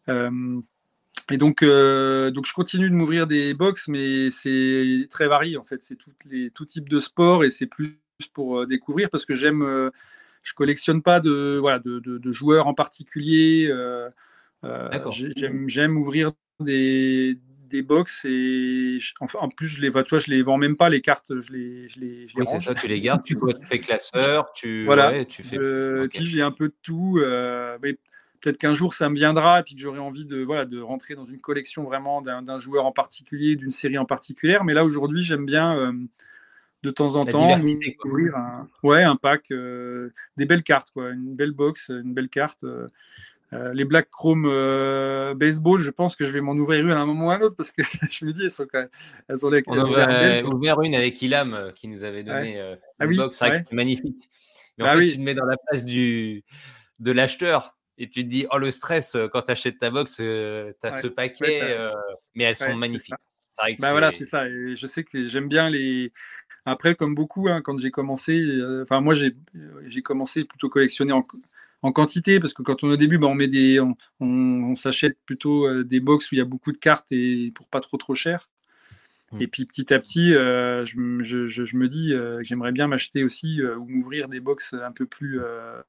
Et donc je continue de m'ouvrir des box, mais c'est très varié en fait. C'est tout type de sport et c'est plus pour découvrir parce que je collectionne pas de joueurs en particulier. D'accord. J'aime ouvrir des box et en plus je les vends même pas les cartes, je les Oui, c'est range. ça, tu les gardes, tu fais classeur, Voilà. tu fais. Et puis j'ai un peu de tout. Mais peut-être qu'un jour ça me viendra et puis que j'aurai envie de rentrer dans une collection vraiment d'un joueur en particulier, d'une série en particulière. Mais là aujourd'hui, j'aime bien de temps en La temps diversité, quoi. ouvrir un pack, des belles cartes, quoi, une belle box, une belle carte. Les Black Chrome Baseball, je pense que je vais m'en ouvrir une à un moment ou à un autre parce que je me dis, elles ont l'air belles. Ouvert une avec Ilham qui nous avait donné une box, c'est vrai que c'est magnifique. Mais en fait, tu te mets dans la place de l'acheteur et tu te dis, oh le stress, quand tu achètes ta box, tu as ce paquet, mais elles sont magnifiques. C'est vrai que voilà, c'est ça. Et je sais que j'aime bien les. Après, comme beaucoup, quand j'ai commencé, moi j'ai commencé plutôt collectionner en quantité parce que quand on est au début, on s'achète plutôt des box où il y a beaucoup de cartes et pour pas trop cher. Et puis petit à petit, je me dis que j'aimerais bien m'acheter aussi ou m'ouvrir des box un peu plus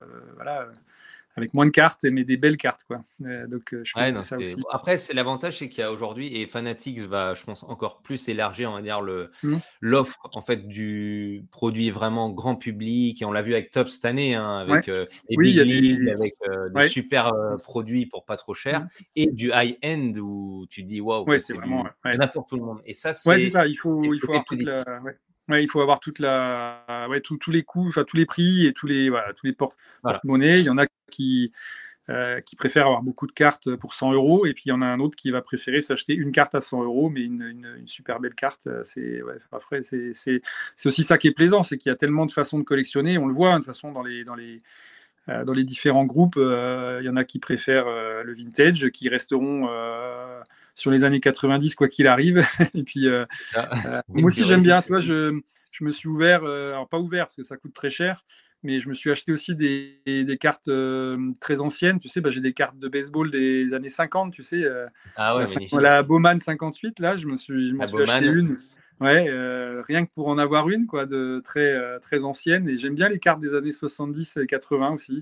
avec moins de cartes, mais des belles cartes, quoi. Donc, je fais ça aussi. Après, c'est l'avantage, c'est qu'il y a aujourd'hui, et Fanatics va, je pense, encore plus élargir, on va dire, l'offre en fait du produit vraiment grand public. Et on l'a vu avec Top cette année, avec les big leagues, avec des super produits pour pas trop cher, et du high-end où tu te dis waouh, c'est vraiment il y en a pour tout le monde. Et ça, c'est ça. Il faut avoir toute la. Il faut avoir tous les coûts, tous les prix et tous les porte-monnaies. Il y en a qui préfèrent avoir beaucoup de cartes pour 100 €, et puis il y en a un autre qui va préférer s'acheter une carte à 100 €, mais une super belle carte. C'est aussi ça qui est plaisant, c'est qu'il y a tellement de façons de collectionner. On le voit, de toute façon, dans les différents groupes, il y en a qui préfèrent le vintage, qui resteront sur les années 90 quoi qu'il arrive. Et puis moi aussi j'aime bien. Toi, je me suis ouvert, alors pas ouvert parce que ça coûte très cher, mais je me suis acheté aussi des cartes très anciennes. Tu sais, j'ai des cartes de baseball des années 50. Tu sais, la Bowman 58. Là, je m'en suis acheté une. Rien que pour en avoir une, quoi, de très ancienne. Et j'aime bien les cartes des années 70 et 80 aussi.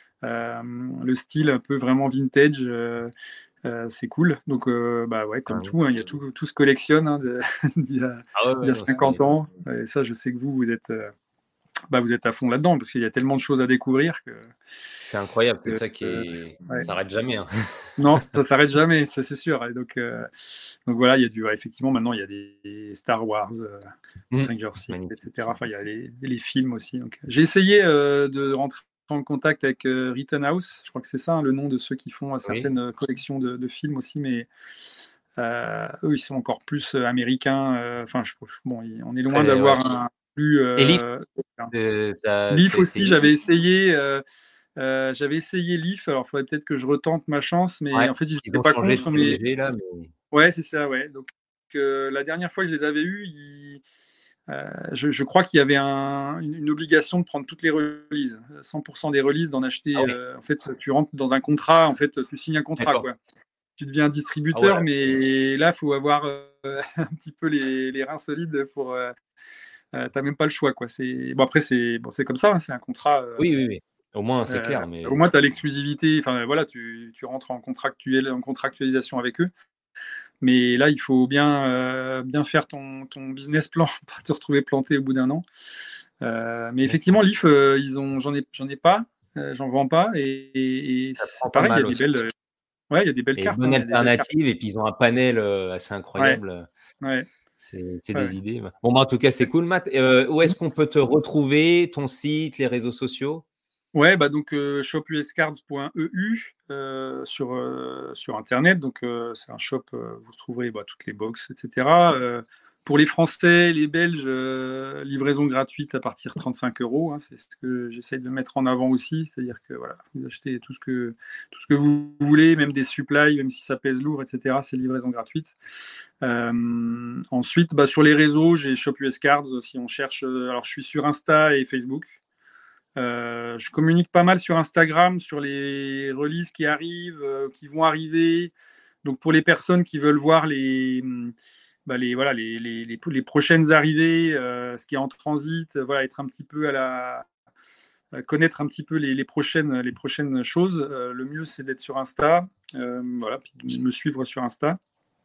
Le style un peu vraiment vintage. C'est cool. Donc, comme tout, il y a tout se collectionne d'il y a 50 ans. Et ça, je sais que vous êtes à fond là-dedans parce qu'il y a tellement de choses à découvrir que. C'est incroyable, c'est ça qui ça s'arrête jamais. Non, ça s'arrête jamais, ça c'est sûr. Et donc voilà, il y a effectivement maintenant il y a des Star Wars, Stranger Things, etc. Enfin, il y a les films aussi. Donc, j'ai essayé de rentrer en contact avec Rittenhouse, je crois que c'est ça le nom de ceux qui font certaines collections de films aussi, mais eux ils sont encore plus américains. On est loin d'avoir un plus. Leaf aussi, j'avais essayé Leaf, alors il faudrait peut-être que je retente ma chance, mais en fait, ils n'étaient pas contre. Ouais, c'est ça, ouais. Donc, la dernière fois que je les avais eus, je crois qu'il y avait une obligation de prendre toutes les releases, 100% des releases, d'en acheter. En fait, tu rentres dans un contrat, en fait, tu signes un contrat, quoi. Tu deviens distributeur, mais là, il faut avoir un petit peu les reins solides pour T'as même pas le choix, quoi. Bon, après, c'est comme ça, hein, c'est un contrat. Oui. Au moins, c'est clair. Mais... Au moins, tu as l'exclusivité. Enfin, voilà, tu rentres en contractualisation avec eux. Mais là, il faut bien faire ton business plan, pas te retrouver planté au bout d'un an. Mais effectivement, Leaf, j'en ai pas, j'en vends pas. Et Ça c'est prend pas pareil, il y a mal des aussi. belles. Ouais, il y a des belles Et cartes. bonne Hein, il y a des belles cartes. alternative, et puis ils ont un panel assez Ouais, incroyable. ouais, C'est ouais. des idées. Bon, bah, en tout cas, c'est cool, Matt. Où est-ce qu'on peut te retrouver, ton site, les réseaux sociaux? Ouais, bah donc shopuscards.eu sur internet. Donc c'est un shop, vous trouverez toutes les box, etc. Pour les Français, les Belges, livraison gratuite à partir de 35 €. Hein, c'est ce que j'essaye de mettre en avant aussi. C'est-à-dire que voilà, vous achetez tout ce que vous voulez, même des supplies, même si ça pèse lourd, etc. C'est livraison gratuite. Ensuite, sur les réseaux, j'ai shopuscards. Si on cherche, alors je suis sur Insta et Facebook. Je communique pas mal sur Instagram, sur les releases qui arrivent, qui vont arriver. Donc pour les personnes qui veulent voir les prochaines arrivées, ce qui est en transit, être un petit peu connaître un petit peu les prochaines choses. Le mieux, c'est d'être sur Insta, puis de me suivre sur Insta.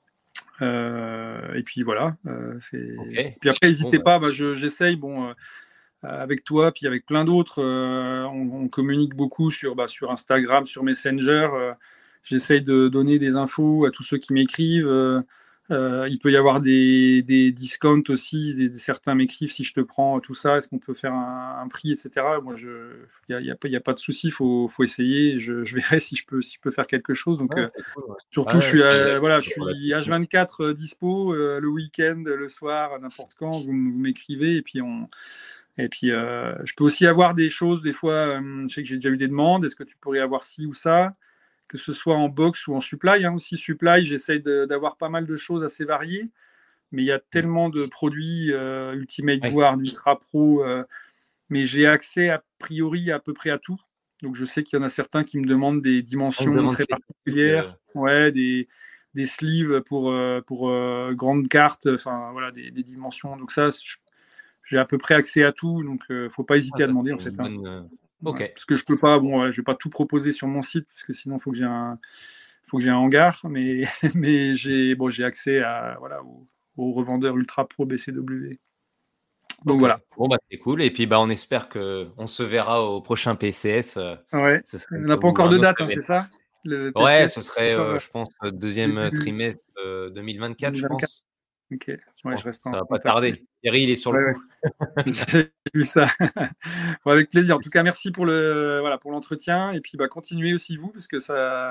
Et puis voilà. Ok. Puis après, n'hésitez pas. J'essaye. Avec toi, puis avec plein d'autres, on communique beaucoup sur Instagram, sur Messenger. J'essaye de donner des infos à tous ceux qui m'écrivent. Il peut y avoir des discounts aussi. Certains m'écrivent si je te prends tout ça, est-ce qu'on peut faire un prix, etc. Moi, il n'y a pas de souci, faut essayer. Je verrai si je peux faire quelque chose. Donc, Ouais, c'est cool, ouais. surtout, je suis Ouais, H24 dispo le week-end, le soir, n'importe quand. Vous m'écrivez et puis je peux aussi avoir des choses, des fois, je sais que j'ai déjà eu des demandes, est-ce que tu pourrais avoir ci ou ça, que ce soit en box ou en supply. Hein, aussi, supply, j'essaye d'avoir pas mal de choses assez variées, mais il y a tellement de produits, Ultimate Ouais. Guard, Ultra Pro, mais j'ai accès a priori à peu près à tout. Donc je sais qu'il y en a certains qui me demandent des On me dimensions demande très spécifique, particulières, des sleeves pour grandes cartes, enfin voilà, des dimensions. Donc ça, j'ai à peu près accès à tout, donc faut pas hésiter à ça, demander c'est en fait. une Hein. bonne. Voilà. Ok. Parce que je peux pas, je vais pas tout proposer sur mon site, parce que sinon il faut que j'ai un hangar, mais mais j'ai accès aux revendeurs Ultra Pro BCW. Donc Ok. voilà. Bon, bah, c'est cool. Et puis, bah, on espère qu'on se verra au prochain PCS. Ouais. Ce serait On n'a pas encore un de autre date, hein, c'est événement. ça? Le Ouais, PCS, ce c'est serait, encore je pense, deuxième début trimestre 2024, je 2024. pense. Ok. Je Ouais, pense je reste que en ça va pas contact. tarder. Thierry, il est sur le Ouais, coup. j'ai vu ça. Bon, avec plaisir. En tout cas, merci pour l'entretien. Et puis, continuez aussi vous, parce que ça,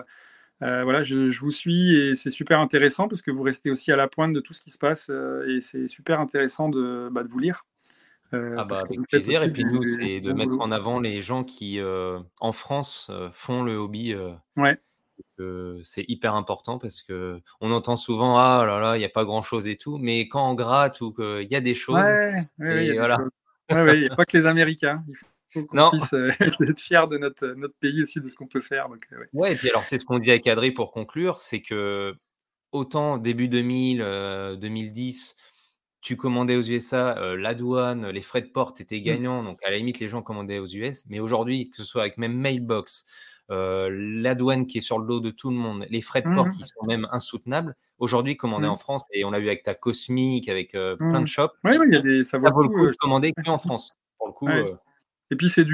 je vous suis et c'est super intéressant parce que vous restez aussi à la pointe de tout ce qui se passe et c'est super intéressant de vous lire Ah bah, parce que avec vous faites plaisir. Et aussi puis nous, du c'est de bon mettre boulot. en avant les gens qui, en France, font le hobby. Ouais. C'est hyper important parce que on entend souvent ah là là, il n'y a pas grand-chose et tout, mais quand on gratte ou qu'il y a des choses, Ouais, il y a et des voilà. choses. Ouais, il n'y a pas que les Américains. Il faut qu'on Non, puisse être fiers de notre pays aussi, de ce qu'on peut faire. Donc, ouais. ouais, et puis alors c'est ce qu'on dit avec Adrien pour conclure, c'est que autant début 2000, 2010, tu commandais aux USA, la douane, les frais de port étaient Mm. gagnants, donc à la limite les gens commandaient aux US. Mais aujourd'hui, que ce soit avec même Mailbox, la douane qui est sur le dos de tout le monde, les frais de port Mm. qui sont même insoutenables. Aujourd'hui, commander Mm. en France, et on l'a vu avec ta Cosmic, avec plein Mm. de shops, Ouais, ça vaut ça le vaut le coup. coup de commander que en France. Pour le coup, Ouais. Et puis c'est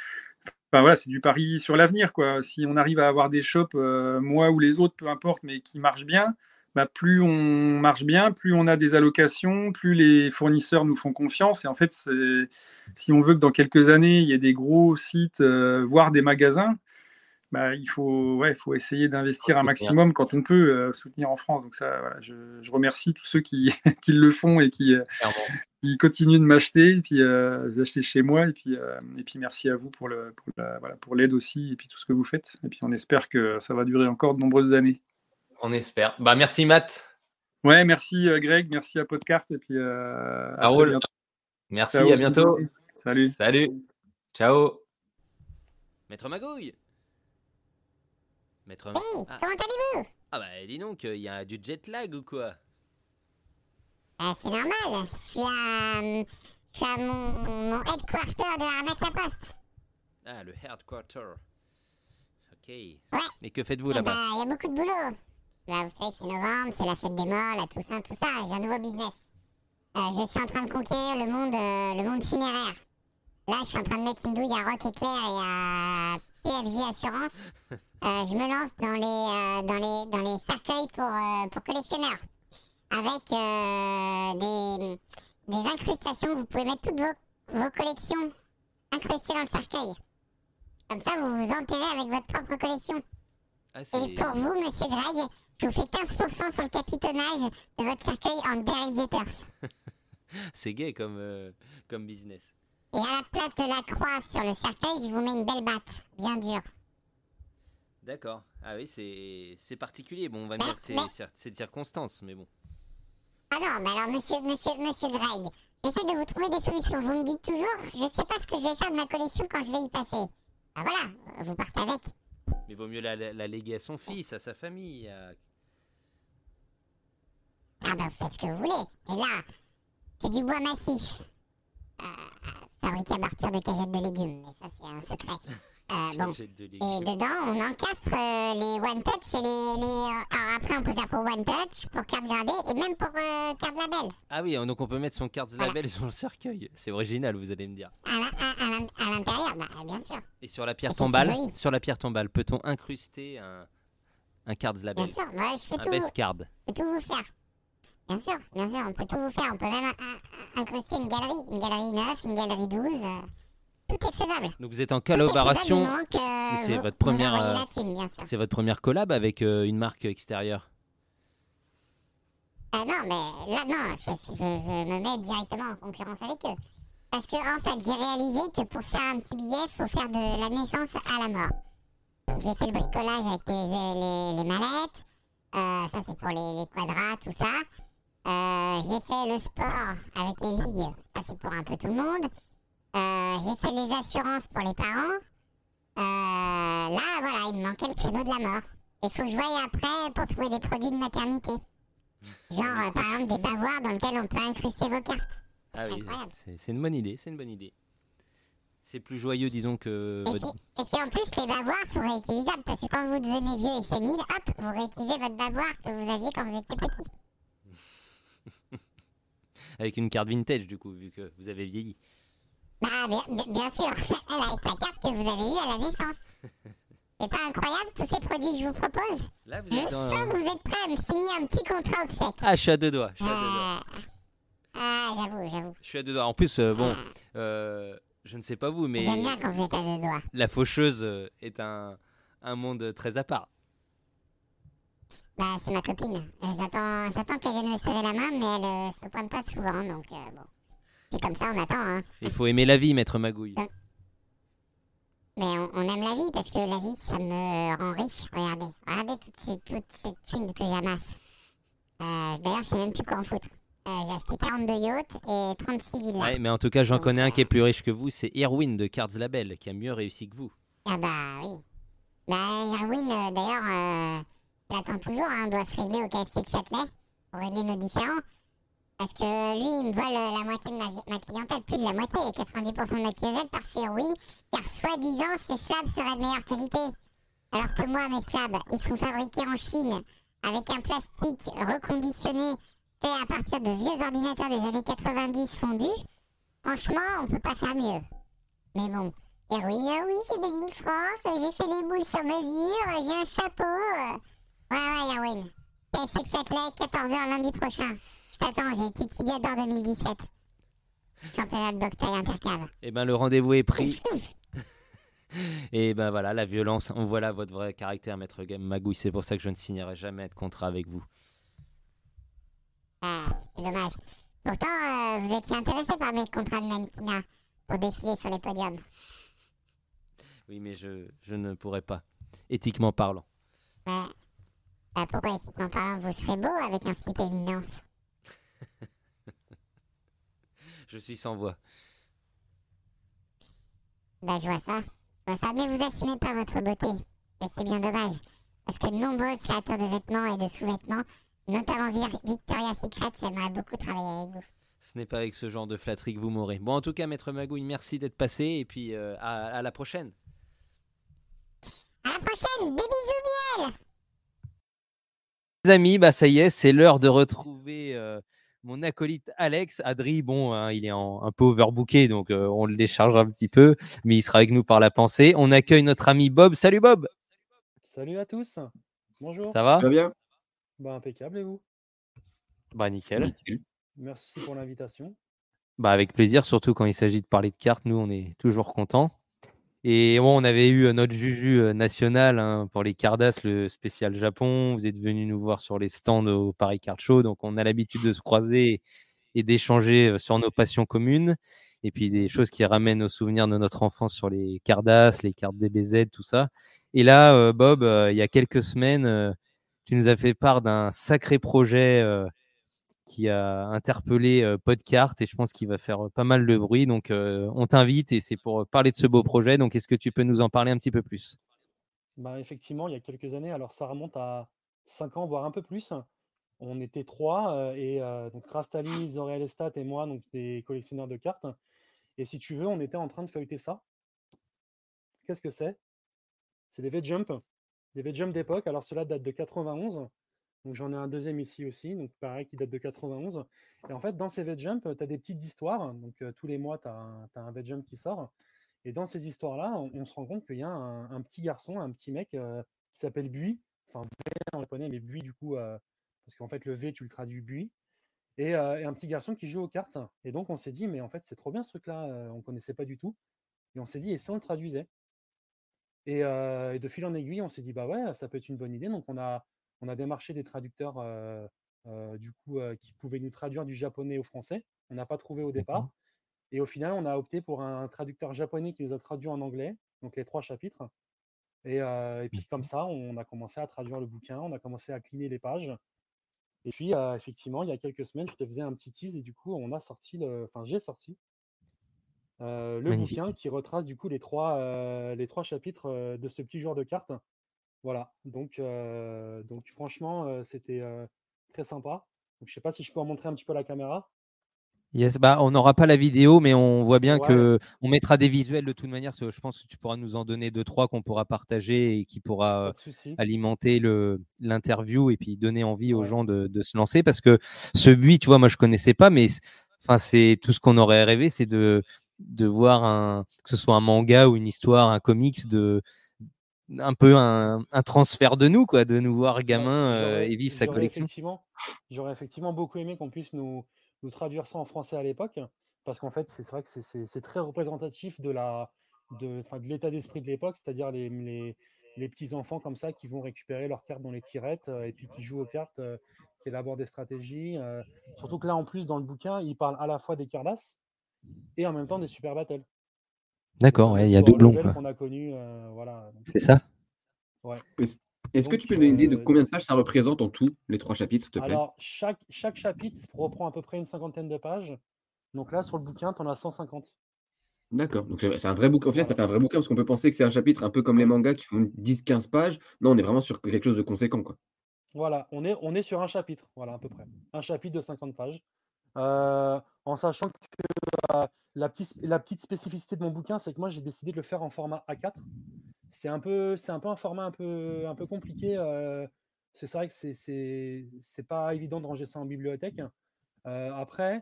du pari sur l'avenir, quoi. Si on arrive à avoir des shops, moi ou les autres, peu importe, mais qui marchent bien, plus on marche bien, plus on a des allocations, plus les fournisseurs nous font confiance. Et en fait, si on veut que dans quelques années, il y ait des gros sites, voire des magasins, il faut essayer faut d'investir un soutenir. maximum quand on peut soutenir en France. Donc ça, voilà, je remercie tous ceux qui, qui le font et Clairement. qui continuent de m'acheter et puis d'acheter chez moi et puis merci à vous pour l'aide aussi et puis tout ce que vous faites et puis on espère que ça va durer encore de nombreuses années. On espère. Bah merci Matt. Ouais, merci Greg, merci à Podcart et puis à très Raoul. bientôt. Merci, Ciao, à bientôt. salut. Salut. Ciao. Maître Magouille. Maître Oui, Ah. comment allez-vous? Ah bah dis donc, il y a du jet lag ou quoi? C'est normal, je suis Je suis à mon headquarter de Arnaque la Poste. Ah, le headquarter. Ok. Ouais. Et que faites-vous Eh là-bas? ben, il y a beaucoup de boulot. Là, vous savez que c'est novembre, c'est la fête des morts, la Toussaint, tout ça. J'ai un nouveau business. Je suis en train de conquérir le monde funéraire. Là, je suis en train de mettre une douille à Rock Éclair et à PFJ Assurance. Je me lance dans les cercueils pour collectionneurs. Avec des incrustations. Vous pouvez mettre toutes vos collections incrustées dans le cercueil. Comme ça, vous vous enterrez avec votre propre collection. Ah, Et pour vous, monsieur Greg, je vous fais 15% sur le capitonnage de votre cercueil en Derek Jeters. c'est gay comme business. Et à la place de la croix sur le cercueil, je vous mets une belle batte, bien dure. D'accord. Ah oui, c'est particulier. Bon, on va me dire que c'est de circonstance, mais bon. Ah non, mais alors, monsieur Greg, j'essaie de vous trouver des solutions. Vous me dites toujours, je sais pas ce que je vais faire de ma collection quand je vais y passer. Ah voilà, vous partez avec. Mais vaut mieux la léguer à son fils, à sa famille. Ah bah, vous faites ce que vous voulez. Et là, c'est du bois massif. Fabriqué à partir de cagettes de légumes, mais ça, c'est un secret. Bon. Et dedans, on encastre les One Touch et alors après, on peut faire pour One Touch, pour carte gradée et même pour carte label. Ah oui, donc on peut mettre son carte label sur le cercueil. C'est original, vous allez me dire. À l'intérieur, bah, bien sûr. Et sur la pierre Et c'est tombale, plus joli. peut-on incruster un card label? Bien sûr, ouais, je Un best card. peux tout vous faire. Bien sûr, on peut tout vous faire. On peut même incruster une galerie 9, une galerie 12. Tout est faisable. Donc vous êtes en collaboration. C'est votre première. la thune, bien sûr. C'est votre première collab avec une marque extérieure. Non, mais là, non, je me mets directement en concurrence avec eux. Parce que, en fait, j'ai réalisé que pour faire un petit billet, il faut faire de la naissance à la mort. Donc, j'ai fait le bricolage avec les mallettes. Ça, c'est pour les quadras, tout ça. J'ai fait le sport avec les ligues. Ça, c'est pour un peu tout le monde. J'ai fait les assurances pour les parents. Là, voilà, il me manquait le créneau de la mort. Il faut que je voie après pour trouver des produits de maternité. Genre, par exemple, des bavoirs dans lesquels on peut incruster vos cartes. Ah oui, Incroyable. c'est une bonne idée, C'est plus joyeux, disons, que Et puis en plus, les bavoirs sont réutilisables parce que quand vous devenez vieux et sénile, hop, vous réutilisez votre bavoir que vous aviez quand vous étiez petit. avec une carte vintage, du coup, vu que vous avez vieilli. Bah, bien sûr, avec la carte que vous avez eue à la naissance. C'est pas incroyable tous ces produits que je vous propose? Là, vous Je êtes sens que vous êtes prêts à me signer un petit contrat obsèque. Ah, je suis à deux doigts. J'avoue. Je suis à deux doigts. En plus, je ne sais pas vous, mais J'aime bien quand vous êtes à deux doigts. la faucheuse est un monde très à part. Bah, c'est ma copine. J'attends qu'elle vienne me serrer la main, mais elle se pointe pas souvent, donc bon. C'est comme ça, on attend, hein. Il faut aimer la vie, maître Magouille. Mais on aime la vie, parce que la vie, ça me rend riche. Regardez toutes ces thunes que j'amasse. D'ailleurs, je sais même plus quoi en foutre. J'ai acheté 42 yachts et 36 villas. Ouais, mais en tout cas, j'en connais un qui est plus riche que vous, c'est Irwin de Cards Label, qui a mieux réussi que vous. Ah bah oui. Bah, Irwin, d'ailleurs, il attend toujours, hein, on doit se régler au KFC de Châtelet pour régler nos différends. Parce que lui, il me vole la moitié de ma clientèle, plus de la moitié, et 90% de ma clientèle par chez Irwin, car soi-disant, ces slabs seraient de meilleure qualité. Alors que moi, mes slabs, ils sont fabriqués en Chine, avec un plastique reconditionné, fait à partir de vieux ordinateurs des années 90 fondus. Franchement, on peut pas faire mieux. Mais bon, Irwin, oui, c'est Made in France, j'ai fait les moules sur mesure, j'ai un chapeau. Ouais, Irwin. KFC de Châtelet, 14h lundi prochain. Je t'attends, j'ai le petit tibia d'or 2017. Championnat de boxe taille intercave. Eh ben, le rendez-vous est pris. Et ben voilà, la violence, on voit là votre vrai caractère, maître Magouille. C'est pour ça que je ne signerai jamais de contrat avec vous. Ah, c'est dommage. Pourtant, vous étiez intéressé par mes contrats de mannequinat pour défiler sur les podiums. Oui, mais je ne pourrais pas, éthiquement parlant. Ouais. Bah, pourquoi éthiquement parlant, vous serez beau avec un slip éminence? Je suis sans voix. Bah, je vois ça. Mais vous assumez pas votre beauté. Et c'est bien dommage. Parce que de nombreux créateurs de vêtements et de sous-vêtements, notamment Victoria's Secret, aimeraient beaucoup travailler avec vous. Ce n'est pas avec ce genre de flatterie que vous mourrez. Bon, en tout cas, Maître Magouille, merci d'être passé et puis à la prochaine. À la prochaine, des bisous miel. Les amis, bah ça y est, c'est l'heure de retrouver mon acolyte Alex. Adri, bon, hein, il est un peu overbooké, donc on le décharge un petit peu, mais il sera avec nous par la pensée. On accueille notre ami Bob. Salut Bob. Salut à tous. Bonjour. Ça va? Très bien. Bah, impeccable et vous? Bah nickel. Nickel. Merci pour l'invitation. Bah avec plaisir, surtout quand il s'agit de parler de cartes, nous on est toujours contents. Et bon, on avait eu notre Juju national hein, pour les Cardas, le spécial Japon. Vous êtes venu nous voir sur les stands au Paris Card Show, donc on a l'habitude de se croiser et d'échanger sur nos passions communes. Et puis des choses qui ramènent aux souvenirs de notre enfance sur les Cardas, les cartes DBZ, tout ça. Et là, Bob, il y a quelques semaines, tu nous as fait part d'un sacré projet qui a interpellé Podcart et je pense qu'il va faire pas mal de bruit. Donc, on t'invite et c'est pour parler de ce beau projet. Donc, est-ce que tu peux nous en parler un petit peu plus? Bah, effectivement, il y a quelques années, alors ça remonte à 5 ans, voire un peu plus. On était trois, donc Rastali, Zorel Estat et moi, donc des collectionneurs de cartes. Et si tu veux, on était en train de feuilleter ça. Qu'est-ce que c'est? C'est des V-Jump, d'époque. Alors cela date de 91. Donc j'en ai un deuxième ici aussi, donc pareil, qui date de 91. Et en fait, dans ces V-Jump, tu as des petites histoires. Donc tous les mois, tu as un V-Jump qui sort. Et dans ces histoires-là, on se rend compte qu'il y a un petit garçon, un petit mec qui s'appelle Bui. Enfin, V en japonais, mais Bui du coup, parce qu'en fait, le V, tu le traduis Bui. Et un petit garçon qui joue aux cartes. Et donc, on s'est dit, mais en fait, c'est trop bien ce truc-là, on ne connaissait pas du tout. Et on s'est dit, et si on le traduisait? Et de fil en aiguille, on s'est dit, bah ouais, ça peut être une bonne idée. Donc, on a démarché des traducteurs du coup, qui pouvaient nous traduire du japonais au français. On n'a pas trouvé au D'accord. départ. Et au final, on a opté pour un traducteur japonais qui nous a traduit en anglais, donc les 3 chapitres. Et puis comme ça, on a commencé à traduire le bouquin, on a commencé à cleaner les pages. Et puis effectivement, il y a quelques semaines, je te faisais un petit tease et du coup, j'ai sorti le Magnifique. bouquin qui retrace du coup les trois chapitres de ce petit joueur de cartes. Voilà. Donc franchement, c'était très sympa. Donc je sais pas si je peux en montrer un petit peu à la caméra. Yes, bah, on n'aura pas la vidéo, mais on voit bien Ouais, que on mettra des visuels de toute manière. Je pense que tu pourras nous en donner 2, 3 qu'on pourra partager et qui pourra pas de souci. alimenter l'interview et puis donner envie aux Ouais. gens de se lancer. Parce que ce Bui, tu vois, moi je connaissais pas, mais enfin c'est tout ce qu'on aurait rêvé, c'est de voir que ce soit un manga ou une histoire, un comics un peu un transfert de nous, quoi, de nous voir Ouais, gamins et vivre sa collection. j'aurais effectivement beaucoup aimé qu'on puisse nous traduire ça en français à l'époque, parce qu'en fait, c'est vrai que c'est très représentatif de l'état d'esprit de l'époque, c'est-à-dire les petits enfants comme ça qui vont récupérer leurs cartes dans les tirettes et puis qui jouent aux cartes, qui élaborent des stratégies. Surtout que là, en plus, dans le bouquin, il parle à la fois des Cardass et en même temps des Super Battles. Donc D'accord, un ouais, il autre y a joueur doublon, level quoi. qu'on a connu, voilà. C'est ça? Ouais. Est-ce que Donc, tu peux nous donner une idée de combien de pages ça représente en tout, les 3 chapitres, s'il te plaît? alors, chaque chapitre reprend à peu près une cinquantaine de pages. Donc là, sur le bouquin, tu en as 150. D'accord, donc c'est un vrai bouquin. Au final, ça Voilà. fait un vrai bouquin parce qu'on peut penser que c'est un chapitre un peu comme les Ouais. mangas qui font 10-15 pages. Non, on est vraiment sur quelque chose de conséquent, quoi. Voilà, on est sur un chapitre, voilà, à peu près. Un chapitre de 50 pages. En sachant que la petite spécificité de mon bouquin, c'est que moi, j'ai décidé de le faire en format A4. C'est un peu un format un peu compliqué. C'est vrai que c'est pas évident de ranger ça en bibliothèque. Après,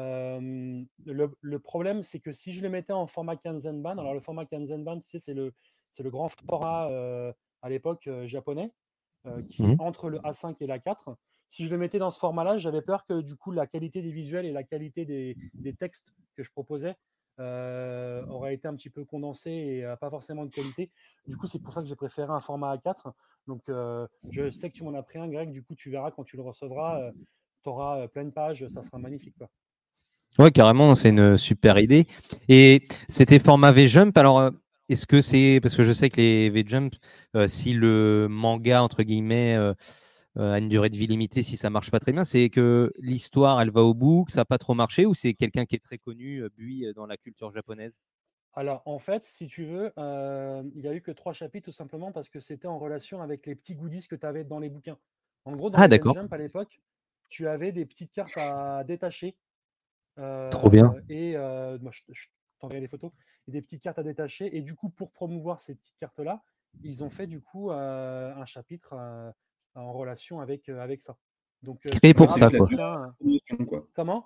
le problème, c'est que si je le mettais en format Kanzenban, alors le format Kanzenban, tu sais, c'est le grand format à l'époque japonais, qui est Mhm. entre le A5 et l'A4. Si je le mettais dans ce format-là, j'avais peur que du coup la qualité des visuels et la qualité des textes que je proposais aurait été un petit peu condensée et pas forcément de qualité. Du coup, c'est pour ça que j'ai préféré un format A4. Donc, je sais que tu m'en as pris un, Greg. Du coup, tu verras quand tu le recevras, tu auras plein de pages, ça sera magnifique, quoi. Ouais, carrément, c'est Voilà. une super idée. Et c'était format V-Jump. Alors, est-ce que c'est parce que je sais que les V-Jump, si le manga entre guillemets a une durée de vie limitée, si ça marche pas très bien, c'est que l'histoire, elle va au bout, que ça n'a pas trop marché, ou c'est quelqu'un qui est très connu, Bui, dans la culture japonaise? Alors, en fait, si tu veux, il n'y a eu que 3 chapitres tout simplement parce que c'était en relation avec les petits goodies que tu avais dans les bouquins. En gros, dans Ah, les d'accord. V-Jump à l'époque, tu avais des petites cartes à détacher Trop bien. Et moi, je t'enverrai les photos. Et des petites cartes à détacher. Et du coup, pour promouvoir ces petites cartes-là, ils ont fait du coup un chapitre en relation avec ça. Donc, Créé tu pour verras C'était dans ça, le juste la quoi. durée de bouquin. la promotion, quoi. Comment?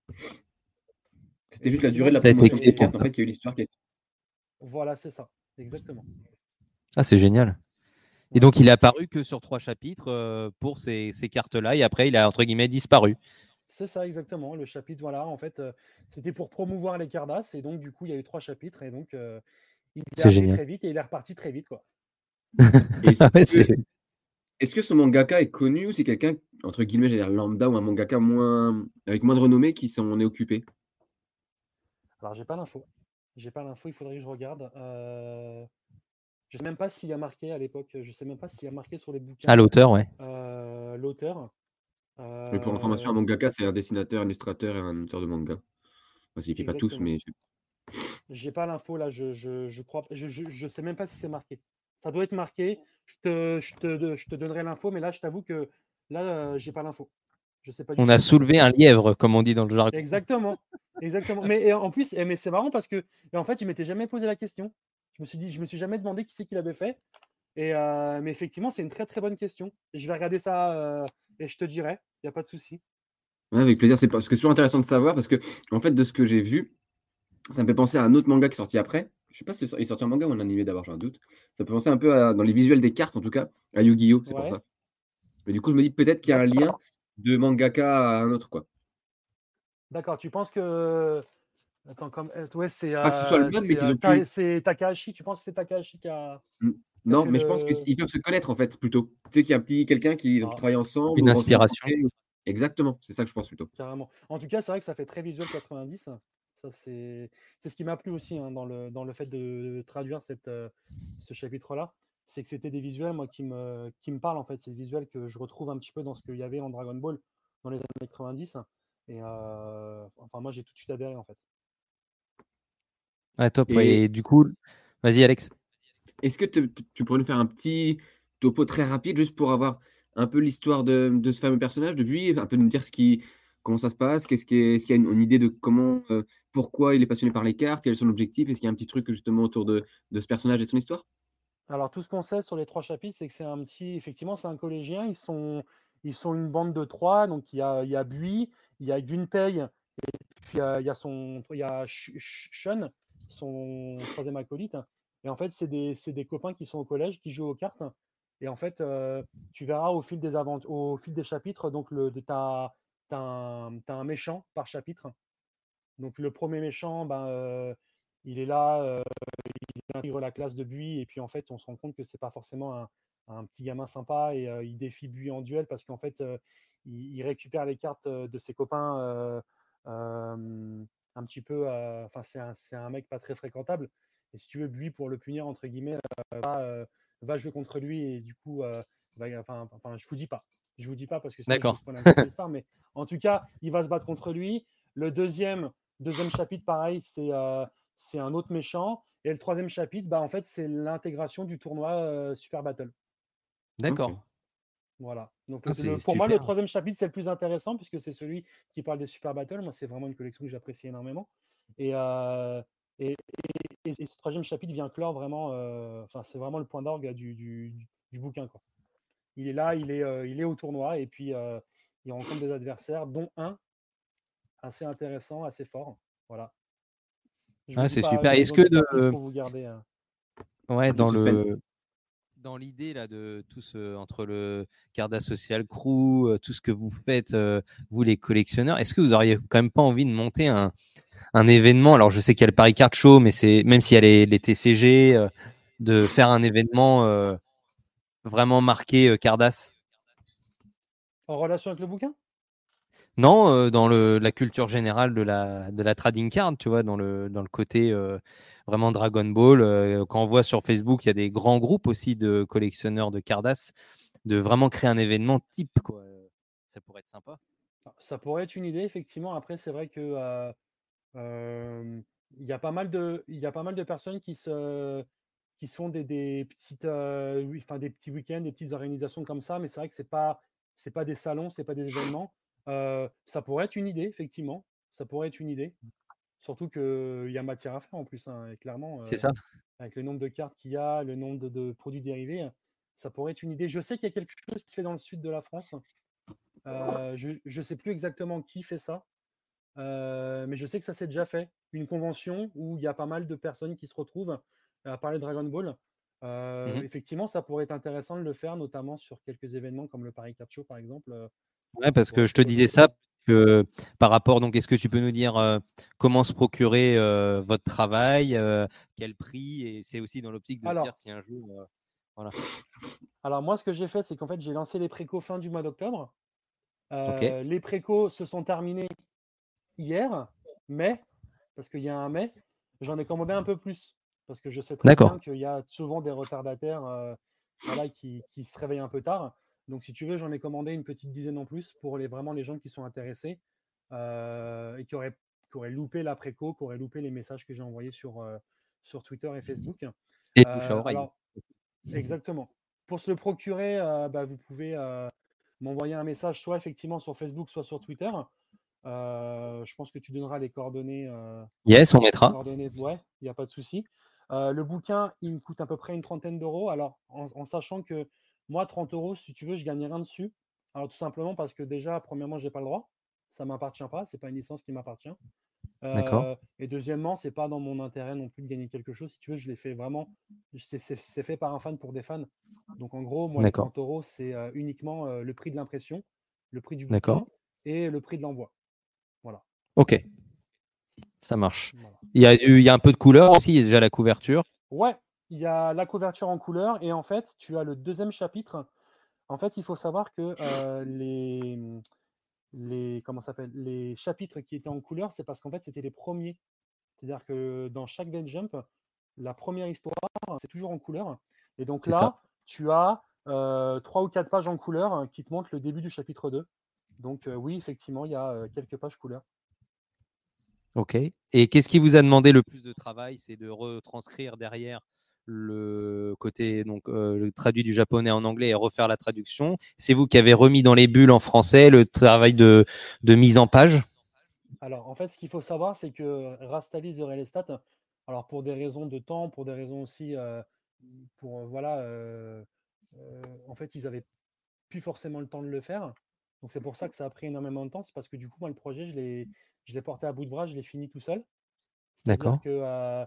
C'était juste la durée Effectivement, de la Ça a été promotion de créé cette pour carte. En ça. fait, il y a eu l'histoire qui est. voilà, c'est ça. Exactement. Ah, c'est génial. Et Ouais. donc, il est apparu que sur 3 chapitres pour ces cartes-là, et après, il a, entre guillemets, disparu. C'est ça, exactement. Le chapitre, voilà, en fait, c'était pour promouvoir les Cardass. Et donc, du coup, il y a eu 3 chapitres. Et donc, il est C'est arrivé génial. très vite et il est reparti très vite, quoi. Et est-ce Ouais, que, est-ce que ce mangaka est connu ou c'est quelqu'un, entre guillemets, j'allais dire lambda ou un mangaka avec moins de renommée qui s'en est occupé? Alors, j'ai pas l'info. J'ai pas l'info, il faudrait que je regarde. Je sais même pas s'il y a marqué à l'époque. Je sais même pas s'il y a marqué sur les À bouquins l'auteur, ouais. l'auteur. Mais pour information, un Euh, mangaka, c'est un dessinateur, un illustrateur et un auteur de manga. Enfin, il fait pas tous, exactement. mais J'ai pas l'info là. Je crois. Je sais même pas si c'est marqué. Ça doit être marqué. Je te donnerai l'info, mais là, je t'avoue que là, j'ai pas l'info. Je sais pas du On tout. a soulevé un lièvre, comme on dit dans le jargon. Exactement. Exactement. Mais et en plus, mais c'est marrant parce que en fait, je m'étais jamais posé la question. Je me suis jamais demandé qui c'est qui l'avait fait. Mais effectivement, c'est une très très bonne question. Je vais regarder ça et je te dirai. Il n'y a pas de souci. ouais, avec plaisir. Parce que c'est toujours intéressant de savoir parce que, en fait, de ce que j'ai vu, ça me fait penser à un autre manga qui est sorti après. Je sais pas si il est sorti en manga ou en animé d'abord, j'ai un doute. Ça me fait penser un peu dans les visuels des cartes, en tout cas, à Yu-Gi-Oh! C'est pour Ouais, ça. Mais du coup, je me dis peut-être qu'il y a un d'accord. lien de mangaka à un autre, quoi. D'accord. Tu penses que. Attends, ouais, Pas que ce soit le même, mais qu'ils ont pu. c'est Takahashi. Tu penses que c'est Takahashi Mm. qui a Non, fait mais je pense le. qu'ils peuvent se connaître, en fait, plutôt. Tu sais, qu'il y a quelqu'un qui Ah, travaille ensemble Une ou se inspiration. rencontrer. Exactement, c'est ça que je pense plutôt. carrément. En tout cas, c'est vrai que ça fait très visuel 90. Ça, c'est ce qui m'a plu aussi hein, dans le fait de traduire ce chapitre-là. C'est que c'était des visuels, moi, qui me parlent, en fait. C'est des visuels que je retrouve un petit peu dans ce qu'il y avait en Dragon Ball dans les années 90. Et enfin, moi, j'ai tout de suite adhéré, en fait. Ouais, top. Ouais. Et Et du coup, vas-y, Alex. est-ce que tu pourrais nous faire un petit topo très rapide, juste pour avoir un peu l'histoire de ce fameux personnage, de lui, un peu nous dire comment ça se passe, est-ce qu'il y a une idée de pourquoi il est passionné par les cartes, quel est son objectif, est-ce qu'il y a un petit truc justement autour de ce personnage et de son histoire? Alors, tout ce qu'on sait sur les 3 chapitres, c'est que effectivement, c'est un collégien. Ils sont une bande de 3. Donc, il y a Bui, il y a Gunpei, puis il y a Sean, son troisième acolyte. Et en fait, c'est des copains qui sont au collège, qui jouent aux cartes. Et en fait, tu verras au fil des chapitres, donc t'as un méchant par chapitre. Donc, le premier méchant, ben, il est là. Il intègre la classe de Bui et puis en fait on se rend compte que c'est pas forcément un petit gamin sympa et il défie Bui en duel parce qu'en fait il récupère les cartes de ses copains un petit peu enfin c'est un mec pas très fréquentable et si tu veux Bui pour le punir entre guillemets va jouer contre lui et du coup enfin je vous dis pas parce que sinon je vais D'accord. spoiler un petit peu l'histoire mais en tout cas il va se battre contre lui le deuxième chapitre pareil c'est un autre méchant. Et le troisième chapitre, bah, en fait, c'est l'intégration du tournoi Super Battle. Ok. D'accord. Voilà. Donc, Ah, c'est pour moi, le super. troisième chapitre, c'est le plus intéressant puisque c'est celui qui parle des Super Battle. Moi, c'est vraiment une collection que j'apprécie énormément. Et, euh, et, et ce troisième chapitre vient clore vraiment. Enfin, c'est vraiment le point d'orgue du bouquin, quoi. Il est là, il est au tournoi et puis il rencontre des adversaires, dont un assez intéressant, assez fort. Voilà. Je vous Ah, dis c'est pas, super. je Est-ce vous en que dis pas plus pour vous garder. ouais, Un peu de suspense. dans l'idée là de tout entre le Cardas Social Crew, tout ce que vous faites, vous les collectionneurs, est-ce que vous auriez quand même pas envie de monter un événement? Alors je sais qu'il y a le Paris Card Show, mais c'est même s'il y a les TCG, de faire un événement vraiment marqué Cardas. En relation avec le bouquin? Non, dans la culture générale de la trading card, tu vois, dans le côté vraiment Dragon Ball. Quand on voit sur Facebook, il y a des grands groupes aussi de collectionneurs de Cardass, de vraiment créer un événement type, quoi. Ça pourrait être sympa. Ça pourrait être une idée, effectivement. Après, c'est vrai que euh, il y a pas mal de personnes qui se font des petites, enfin, des petits week-ends, des petites organisations comme ça, mais c'est vrai que c'est pas des salons, c'est pas des événements. Ça pourrait être une idée, effectivement. Ça pourrait être une idée. Surtout qu'il y a matière à faire en plus, hein, et clairement, C'est ça. avec le nombre de cartes qu'il y a, le nombre de produits dérivés, ça pourrait être une idée. Je sais qu'il y a quelque chose qui se fait dans le sud de la France. Je ne sais plus exactement qui fait ça, mais je sais que ça s'est déjà fait. Une convention où il y a pas mal de personnes qui se retrouvent à parler de Dragon Ball. Effectivement, ça pourrait être intéressant de le faire, notamment sur quelques événements comme le Paris Card Show, par exemple. Ouais, parce que je te disais ça que, par rapport, donc est-ce que tu peux nous dire comment se procurer votre travail, quel prix, et c'est aussi dans l'optique de se dire si un jour, voilà. Alors moi, ce que j'ai fait, c'est qu'en fait, j'ai lancé les précos fin du mois d'octobre. Ok. Les précos se sont terminés hier, mais, parce qu'il y a un mais, j'en ai commandé un peu plus, parce que je sais très bien qu'il y a souvent des retardataires voilà, qui se réveillent un peu tard. Donc si tu veux, j'en ai commandé une petite dizaine en plus pour vraiment les gens qui sont intéressés et qui auraient loupé la préco, qui auraient loupé les messages que j'ai envoyés sur Twitter et Facebook. Et bouche à oreille. Alors, exactement. Pour se le procurer, vous pouvez m'envoyer un message soit effectivement sur Facebook, soit sur Twitter. Je pense que tu donneras les coordonnées. Yes, on mettra. Ouais, il n'y a pas de souci. Le bouquin, il me coûte à peu près une trentaine d'euros. Alors, en sachant que moi, 30 euros, si tu veux, je gagne rien dessus. Alors, tout simplement parce que déjà, premièrement, je n'ai pas le droit. Ça ne m'appartient pas. Ce n'est pas une licence qui m'appartient. Et deuxièmement, c'est pas dans mon intérêt non plus de gagner quelque chose. Si tu veux, je l'ai fait vraiment. C'est fait par un fan pour des fans. Donc en gros, moi, les 30 euros, c'est uniquement le prix de l'impression, le prix du bouquin et le prix de l'envoi. Voilà. Ok. Ça marche. Voilà. Il y a un peu de couleur aussi, il y a déjà la couverture. Ouais, il y a la couverture en couleur et en fait, tu as le deuxième chapitre. En fait, il faut savoir que les chapitres qui étaient en couleur, c'est parce qu'en fait, c'était les premiers. C'est-à-dire que dans chaque Event Jump, la première histoire, c'est toujours en couleur. Et donc là, tu as 3 ou 4 pages en couleur qui te montrent le début du chapitre 2. Donc oui, effectivement, il y a quelques pages couleur. Ok. Et qu'est-ce qui vous a demandé le plus de travail? C'est de retranscrire derrière le côté traduit du japonais en anglais et refaire la traduction. C'est vous qui avez remis dans les bulles en français le travail de mise en page? Alors, en fait, ce qu'il faut savoir, c'est que Rastalis The Real Estate, alors pour des raisons de temps, pour des raisons aussi, en fait, ils n'avaient plus forcément le temps de le faire. Donc, c'est pour ça que ça a pris énormément de temps. C'est parce que du coup, moi, le projet, je l'ai porté à bout de bras, je l'ai fini tout seul. C'est-à-dire que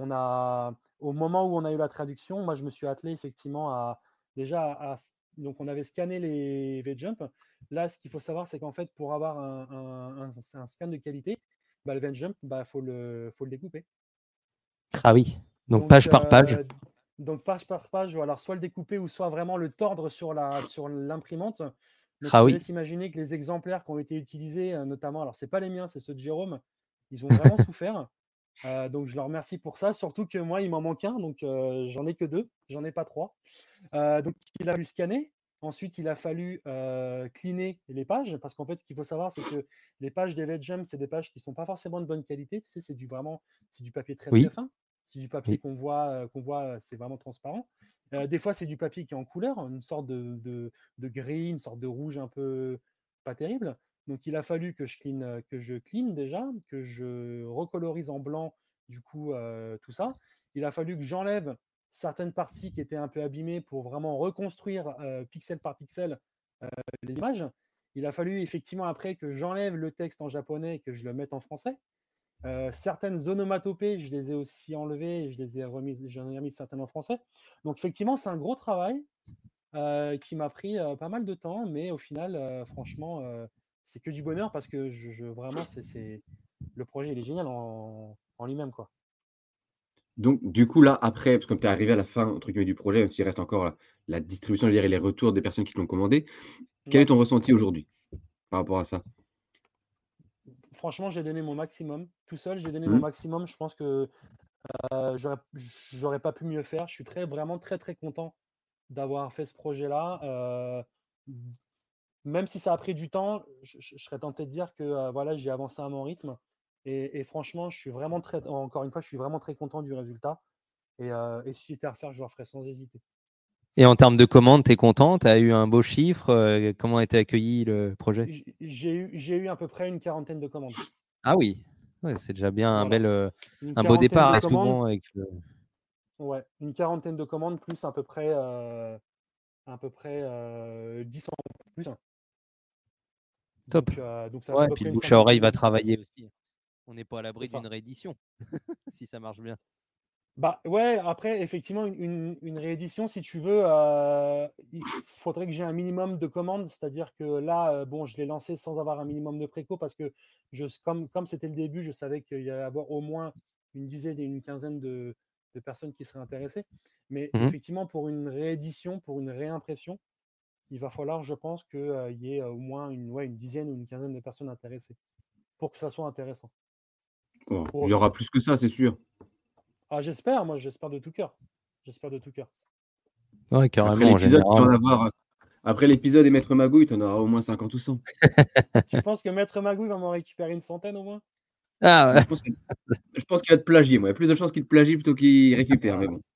au moment où on a eu la traduction, moi, je me suis attelé effectivement donc, on avait scanné les V-Jump. Là, ce qu'il faut savoir, c'est qu'en fait, pour avoir un scan de qualité, le V-Jump, faut le découper. Ah oui, donc page par page. Donc, page par page, alors soit le découper ou soit vraiment le tordre sur l'imprimante. Donc, je te laisse imaginer que les exemplaires qui ont été utilisés, notamment, alors, ce n'est pas les miens, c'est ceux de Jérôme, ils ont vraiment souffert. Donc, je leur remercie pour ça. Surtout que moi, il m'en manque un, donc j'en ai que 2, j'en ai pas 3. Donc, il a fallu scanner. Ensuite, il a fallu cleaner les pages, parce qu'en fait, ce qu'il faut savoir, c'est que les pages des VegGem, c'est des pages qui ne sont pas forcément de bonne qualité. Tu sais, c'est du papier très très fin. C'est du papier qu'on voit, c'est vraiment transparent. Des fois, c'est du papier qui est en couleur, une sorte de gris, une sorte de rouge un peu pas terrible. Donc, il a fallu que je clean déjà, que je recolorise en blanc, du coup, tout ça. Il a fallu que j'enlève certaines parties qui étaient un peu abîmées pour vraiment reconstruire pixel par pixel les images. Il a fallu effectivement après que j'enlève le texte en japonais et que je le mette en français. Certaines onomatopées, je les ai aussi enlevées et j'en ai remis certaines en français. Donc effectivement, c'est un gros travail qui m'a pris pas mal de temps, mais au final, franchement, c'est que du bonheur parce que vraiment, le projet, il est génial en lui-même, quoi. Donc, du coup, là, après, parce que comme tu es arrivé à la fin, entre guillemets, du projet, même s'il reste encore la distribution, je dirais, les retours des personnes qui l'ont commandé, quel est ton ressenti aujourd'hui par rapport à ça? Franchement, j'ai donné mon maximum. Tout seul, j'ai donné mon maximum. Je pense que j'aurais pas pu mieux faire. Je suis vraiment très, très content d'avoir fait ce projet-là. Même si ça a pris du temps, je serais tenté de dire que voilà, j'ai avancé à mon rythme. Et franchement, je suis vraiment encore une fois, je suis vraiment très content du résultat. Et si c'était à refaire, je le referais sans hésiter. Et en termes de commandes, tu es content? Tu as eu un beau chiffre? Comment a été accueilli le projet? J'ai eu à peu près une quarantaine de commandes. Ah oui, ouais, c'est déjà bien un Voilà. Une un beau quarantaine départ de hein, commandes. souvent avec Ouais, une quarantaine de commandes plus à peu près 10 en plus. top. Donc ça fait à Ouais, peu puis près le une bouche à oreille cinquantaine de va commandes. travailler aussi. On n'est pas à C'est l'abri d'une ça. réédition, si ça marche bien. Bah ouais, après, effectivement, une réédition, si tu veux, il faudrait que j'ai un minimum de commandes. C'est-à-dire que là, bon, je l'ai lancé sans avoir un minimum de préco parce que comme c'était le début, je savais qu'il y allait avoir au moins une dizaine et une quinzaine de personnes qui seraient intéressées. Mais Mhm. effectivement, pour une réédition, pour une réimpression, il va falloir, je pense, qu'il y ait au moins une dizaine ou une quinzaine de personnes intéressées pour que ça soit intéressant Bon, pour il eux. y aura plus que ça, c'est sûr. Ah, j'espère, moi, j'espère de tout cœur. J'espère de tout cœur. Ouais, Après carrément, en l'épisode, tu vas général. en avoir. Après l'épisode et Maître Magouille, tu en auras au moins 50 ou 100. Tu penses que Maître Magouille va m'en récupérer une centaine au moins? Ah Moi, ouais. je pense qu'il va te plagier. Moi, il y a plus de chances qu'il te plagie plutôt qu'il récupère. Mais Voilà. bon.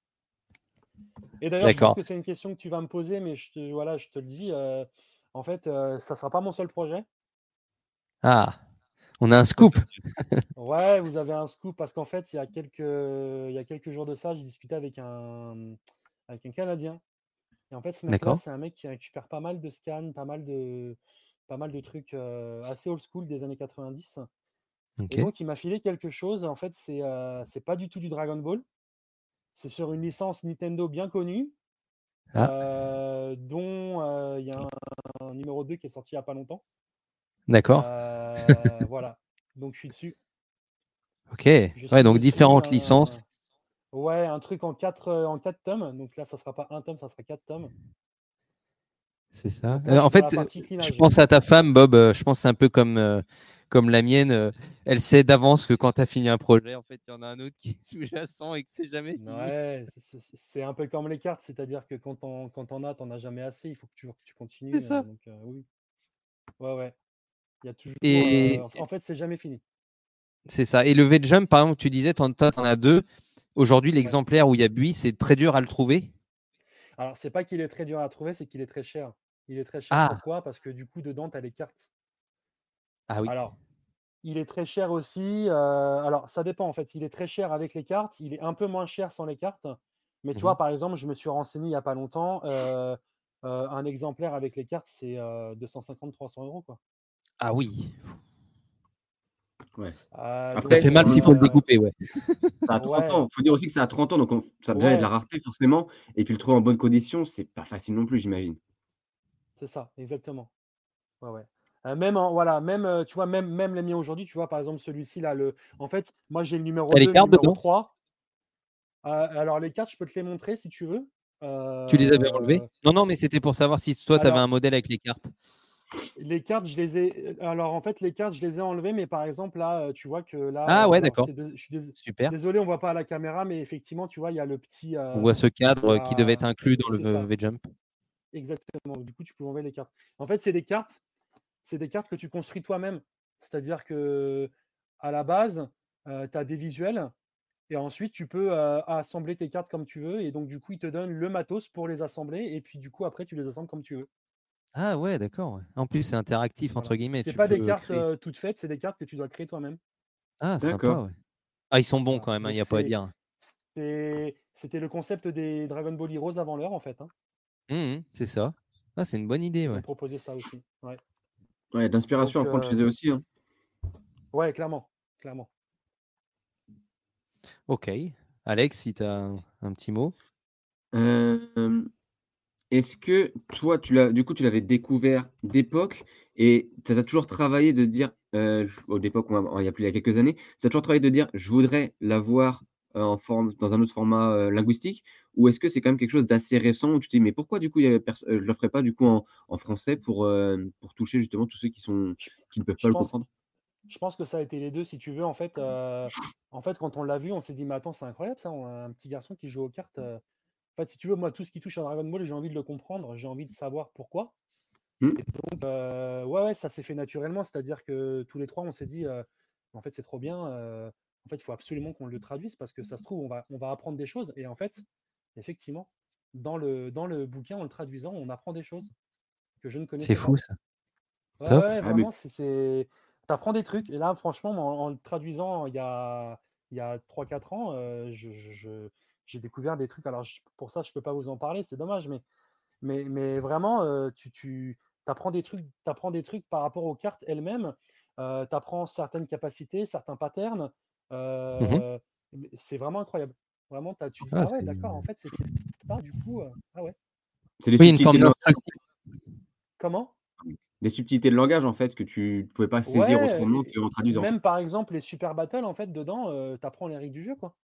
Et d'ailleurs, je pense D'accord. que c'est une question que tu vas me poser, mais voilà, je te le dis. En fait, ça sera pas mon seul projet. Ah, on a un Ça, scoop. c'est Ouais, vous avez un scoop parce qu'en fait, il y a quelques jours de ça, j'ai discuté avec un Canadien. Et en fait, ce mec-là, D'accord. c'est un mec qui récupère pas mal de scans, pas mal de trucs assez old school des années 90. Et Ok. donc, il m'a filé quelque chose. En fait, c'est pas du tout du Dragon Ball. C'est sur une licence Nintendo bien connue, Ah, dont il y a un numéro 2 qui est sorti il n'y a pas longtemps. d'accord. Voilà. Donc, je suis dessus. Ok. Je Ouais, suis donc dessus. différentes licences. Ouais, un truc en 4 tomes. Donc là, ça sera pas un tome, ça sera 4 tomes. C'est ça. Donc là, je En suis dans la fait, partie je clinage. pense à ta femme, Bob. Je pense que c'est un peu comme la mienne. Elle sait d'avance que quand tu as fini un projet, en fait, il y en a un autre qui est sous-jacent et que c'est jamais fini. Ouais, c'est un peu comme les cartes, c'est-à-dire que quand t'en as jamais assez, il faut que tu C'est continues. ça. Donc oui, ouais, ouais. Il y a toujours. Et En fait, c'est jamais fini. c'est ça. Et le V-Jump, par exemple, tu disais, toi, t'en as deux. Aujourd'hui, Ouais. l'exemplaire où il y a Bui, c'est très dur à le trouver. Alors, c'est pas qu'il est très dur à trouver, c'est qu'il est très cher. Il est très cher. Ah, Pourquoi? Parce que du coup, dedans, tu as les cartes. ah oui. Alors, il est très cher aussi. Alors, ça dépend en fait. Il est très cher avec les cartes. Il est un peu moins cher sans les cartes. Mais tu Mhm. vois, par exemple, je me suis renseigné il n'y a pas longtemps. Un exemplaire avec les cartes, c'est 250-300 euros, quoi. Ah oui. Ouais. Ça Après, fait mal s'il faut le découper, ouais. ça a 30 ouais, ans. Il faut dire aussi que ça a 30 ans, donc ça déjà il y a de la ouais, rareté forcément. Et puis le trouver en bonne condition, c'est pas facile non plus, j'imagine. c'est ça, exactement. Ouais, ouais. Voilà, même, tu vois, même les miens aujourd'hui, tu vois, par exemple, celui-ci, là, en fait, moi, j'ai le numéro T'as les 2, le cartes numéro dedans? 3. Alors, les cartes, je peux te les montrer si tu veux. Tu les avais relevées? Euh, Non, non, mais c'était pour savoir si toi, tu avais un alors, modèle avec les cartes. les cartes, je les ai. Alors, en fait, les cartes, je les ai enlevées, mais par exemple, là, tu vois que là, Ah ouais, alors, d'accord. Super. désolé, on voit pas à la caméra, mais effectivement, tu vois, il y a le petit. On voit ce Il y cadre qui devait être a. inclus dans C'est le ça, V-Jump. exactement. Du coup, tu peux enlever les cartes. En fait, c'est des cartes que tu construis toi-même. C'est-à-dire que à la base, tu as des visuels et ensuite tu peux assembler tes cartes comme tu veux. Et donc, du coup, ils te donnent le matos pour les assembler. Et puis, du coup, après, tu les assembles comme tu veux. Ah ouais, d'accord. Ouais. En plus, c'est interactif, entre Voilà. guillemets. C'est Tu pas des peux cartes créer. toutes faites, c'est des cartes que tu dois créer toi-même. Ah, sympa, D'accord. ouais. Ah, ils sont bons Voilà. quand même, il Donc, n'y a pas à dire. c'était le concept des Dragon Ball Heroes avant l'heure, en fait, hein. C'est ça. Ah, c'est une bonne idée, Ils ouais. ont proposé ça aussi. Ouais. Ouais, d'inspiration Donc, à prendre chez eux aussi, hein. ouais, clairement. Clairement. Ok. Alex, si tu as un petit mot. Euh, Est-ce que toi, tu l'avais découvert d'époque et ça t'a toujours travaillé de se dire, d'époque, il y a quelques années, ça t'a toujours travaillé de dire, je voudrais l'avoir dans un autre format linguistique, ou est-ce que c'est quand même quelque chose d'assez récent où tu te dis, mais pourquoi du coup, je le ferais pas du coup en français pour toucher justement tous ceux Je, qui ne peuvent pas je le pense, comprendre? je pense que ça a été les deux, si tu veux. En fait, quand on l'a vu, on s'est dit, mais attends, c'est incroyable ça, on a un petit garçon qui joue aux cartes. En fait, si tu veux, moi, tout ce qui touche à Dragon Ball, j'ai envie de le comprendre, j'ai envie de savoir pourquoi. Hmm. Donc, ouais, ouais, ça s'est fait naturellement, c'est-à-dire que tous les trois, on s'est dit, en fait, c'est trop bien. En fait, il faut absolument qu'on le traduise parce que ça se trouve, on va apprendre des choses. Et en fait, effectivement, dans le bouquin, en le traduisant, on apprend des choses que je ne C'est connaissais pas. fou, ça. Ouais, Top. ouais, Ah, mais vraiment, c'est. apprends des trucs. Et là, franchement, en le traduisant il y a 3-4 ans, j'ai découvert des trucs. Alors, pour ça, je peux pas vous en parler, c'est dommage, mais vraiment, tu apprends des trucs par rapport aux cartes elles-mêmes. Tu apprends certaines capacités, certains patterns. Mhm. C'est vraiment incroyable. Vraiment, tu dis, Ah, ah ouais, c'est d'accord, en fait, c'était ça, du coup. Ah ouais. C'est des oui, une subtilités forme de langage, d'instructif. Comment? des subtilités de langage en fait que tu pouvais pas saisir Ouais, autrement qu'en traduisant. même par exemple les super battles, en fait, dedans, tu apprends les règles du jeu, quoi.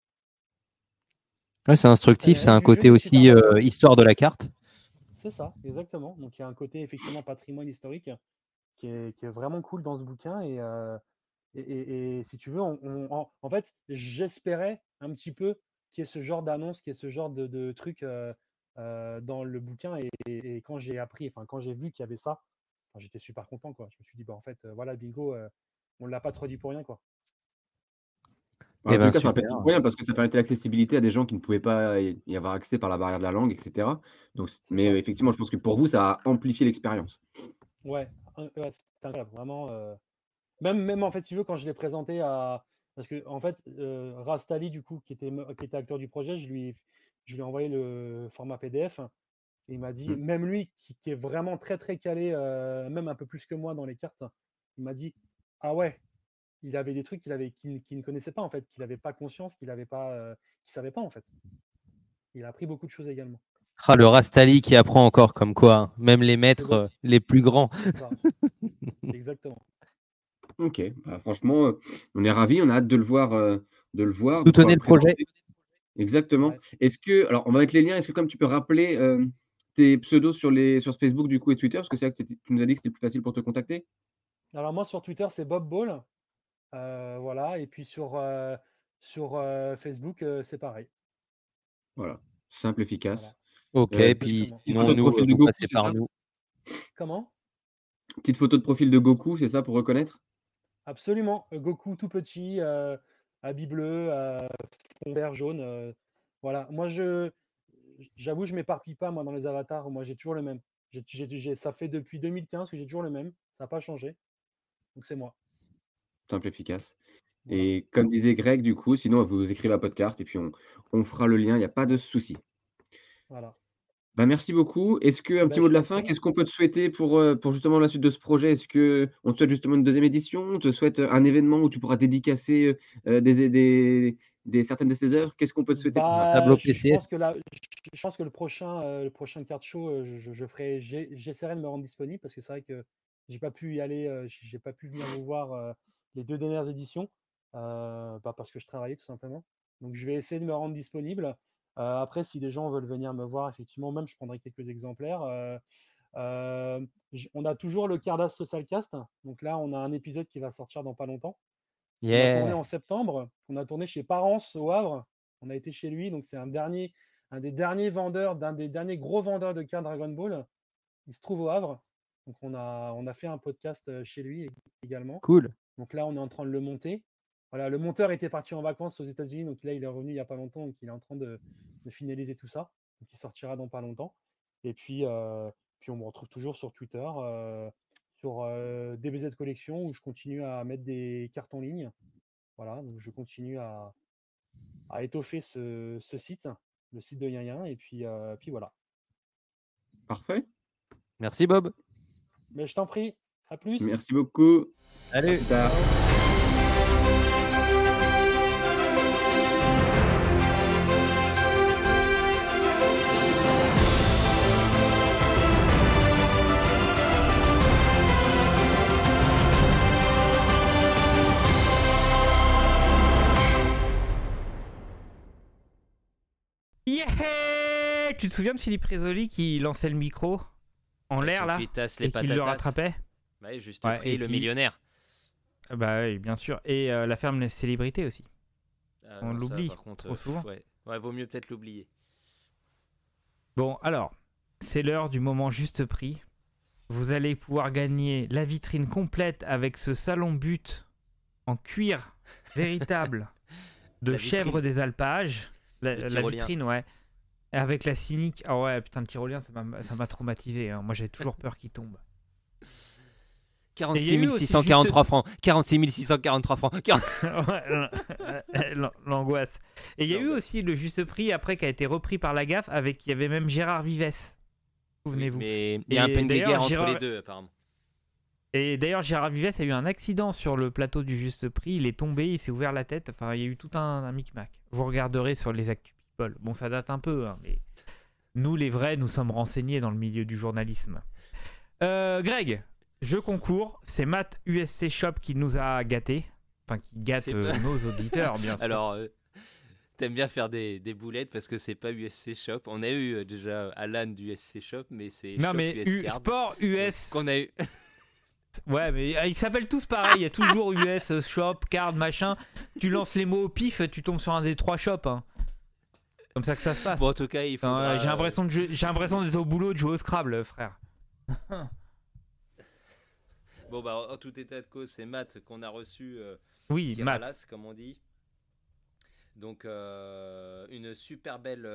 Ouais, c'est T'as instructif, les c'est règles un du jeu côté des super aussi battles. histoire de la carte. C'est ça, exactement. Donc il y a un côté effectivement patrimoine historique qui est vraiment cool dans ce bouquin. Et si tu veux, en fait, j'espérais un petit peu qu'il y ait ce genre d'annonce, qu'il y ait ce genre de truc dans le bouquin. Et quand j'ai appris, enfin, quand j'ai vu qu'il y avait ça, enfin, j'étais super content, quoi. Je me suis dit, bah, en fait, voilà, bingo, on ne l'a pas trop dit pour rien, quoi. En Eh tout ben cas, ça n'a pas super. été pour rien parce que ça permettait l'accessibilité à des gens qui ne pouvaient pas y avoir accès par la barrière de la langue, etc. Donc, C'est mais ça. effectivement, je pense que pour vous, ça a amplifié l'expérience. Ouais, ouais, c'était incroyable, vraiment. Même en fait, si tu veux, quand je l'ai présenté à. Parce que, en fait, Rastali, du coup, qui était acteur du projet, je lui ai envoyé le format PDF. Et il m'a dit, Mm. même lui, qui est vraiment très, très calé, même un peu plus que moi dans les cartes, il m'a dit, ah ouais, il avait des trucs qu'il ne connaissait pas, en fait, qu'il n'avait pas conscience, qu'il savait pas, en fait. Il a appris beaucoup de choses également. Ah, le Rastali qui apprend encore comme quoi, hein. Même les C'est maîtres beau, les plus grands. c'est ça, exactement. Ok, bah, franchement, on est ravis, on a hâte de le voir, de pouvoir Soutenez le le projet. présenter. Exactement. Ouais. Est-ce que, alors, on va mettre les liens. Est-ce que comme tu peux rappeler tes pseudos sur Facebook du coup et Twitter, parce que c'est vrai que tu nous as dit que c'était plus facile pour te contacter. Alors moi, sur Twitter, c'est Bob Ball. Voilà. Et puis sur Facebook, c'est pareil. Voilà, simple, Voilà. efficace. Ok, puis Exactement. Petite sinon, photo de nous, profil de vous Goku, passez c'est par ça? nous. Comment? Petite photo de profil de Goku, c'est ça pour reconnaître? Absolument. Goku tout petit, habit bleu, fond vert, jaune. Voilà. Moi, j'avoue, je m'éparpille pas, moi, dans les avatars. Moi, j'ai toujours le même. Ça fait depuis 2015 que j'ai toujours le même. Ça n'a pas changé. Donc, c'est moi. Simple, efficace. Voilà. Et comme disait Greg, du coup, sinon vous écrivez à podcast et puis on fera le lien, il n'y a pas de souci. Voilà. Bah, merci beaucoup. Est-ce que un petit Ben, mot je de la t'en fin? prie. Qu'est-ce qu'on peut te souhaiter pour justement la suite de ce projet? Est-ce qu'on te souhaite justement une deuxième édition? On te souhaite un événement où tu pourras dédicacer des certaines de ces œuvres? Qu'est-ce qu'on peut te souhaiter pour ça? Bah, Tableau je PCS. pense que je pense que le prochain card show, j'essaierai de me rendre disponible parce que c'est vrai que j'ai pas pu y aller, j'ai pas pu venir vous voir les 2 dernières éditions, bah, parce que je travaillais tout simplement. Donc je vais essayer de me rendre disponible. Après, si des gens veulent venir me voir, effectivement, même je prendrai quelques exemplaires. On a toujours le Cardass Social Cast. Donc là, on a un épisode qui va sortir dans pas longtemps. On a tourné Yeah. en septembre. On a tourné chez Parence au Havre. On a été chez lui. Donc, c'est un des derniers vendeurs, d'un des derniers gros vendeurs de cartes Dragon Ball. Il se trouve au Havre. Donc, on a fait un podcast chez lui également. Cool. Donc là, on est en train de le monter. Voilà, le monteur était parti en vacances aux États-Unis. Donc là, il est revenu il n'y a pas longtemps. Donc, il est en train de finaliser tout ça. Donc, il sortira dans pas longtemps. Et puis on me retrouve toujours sur Twitter, sur DBZ Collection, où je continue à mettre des cartes en ligne. Voilà, donc je continue à étoffer ce site, le site de Yin et puis voilà. Parfait. Merci Bob. Mais je t'en prie, à plus. Merci beaucoup. À Salut. plus tard. Ciao. Yeah! Tu te souviens de Philippe Rizzoli qui lançait le micro en Ouais, l'air son là cuitas, les et qui le patatas. rattrapait? Ouais, juste Ouais, pris, et le qui- millionnaire. Bah oui, bien sûr. Et la ferme Les Célébrités aussi. Ah, On non, ça, l'oublie par contre, trop souvent. ouais, vaut mieux peut-être l'oublier. Bon, alors, c'est l'heure du moment juste prix. Vous allez pouvoir gagner la vitrine complète avec ce salon but en cuir véritable de La vitrine. chèvre des alpages. Le La tyrolien. vitrine, ouais. Avec la cynique. Ah ouais, putain, le tyrolien, ça m'a traumatisé, hein. Moi, j'ai toujours peur qu'il tombe. 46 643 francs. 46 643 francs. L'angoisse. Et il y a eu aussi le juste prix après qui a été repris par la gaffe il y avait même Gérard Vives. Souvenez-vous. Mais il y a un peine de guerre entre les deux apparemment. Et d'ailleurs, Gérard Vives a eu un accident sur le plateau du Juste Prix. Il est tombé, il s'est ouvert la tête. Enfin, il y a eu tout un micmac. Vous regarderez sur les Actu People. Bon, ça date un peu, hein, mais nous, les vrais, nous sommes renseignés dans le milieu du journalisme. Greg, jeu concours. C'est Matt USC Shop qui nous a gâtés. Enfin, qui gâte nos auditeurs, bien sûr. Alors, t'aimes bien faire des boulettes parce que c'est pas USC Shop. On a eu déjà Alan du USC Shop, mais c'est non, Shop mais US Cards. Sport US. Qu'on a eu. Ouais, mais ils s'appellent tous pareil. Il y a toujours US, shop, card, machin. Tu lances les mots au pif, tu tombes sur un des 3 shops. Hein. Comme ça que ça se passe. Bon, en tout cas, il faudra... j'ai l'impression d'être au boulot de jouer au Scrabble, frère. Bon, bah, en tout état de cause, c'est Matt qu'on a reçu. Oui, Matt. Matt. Comme on dit. Donc, une super belle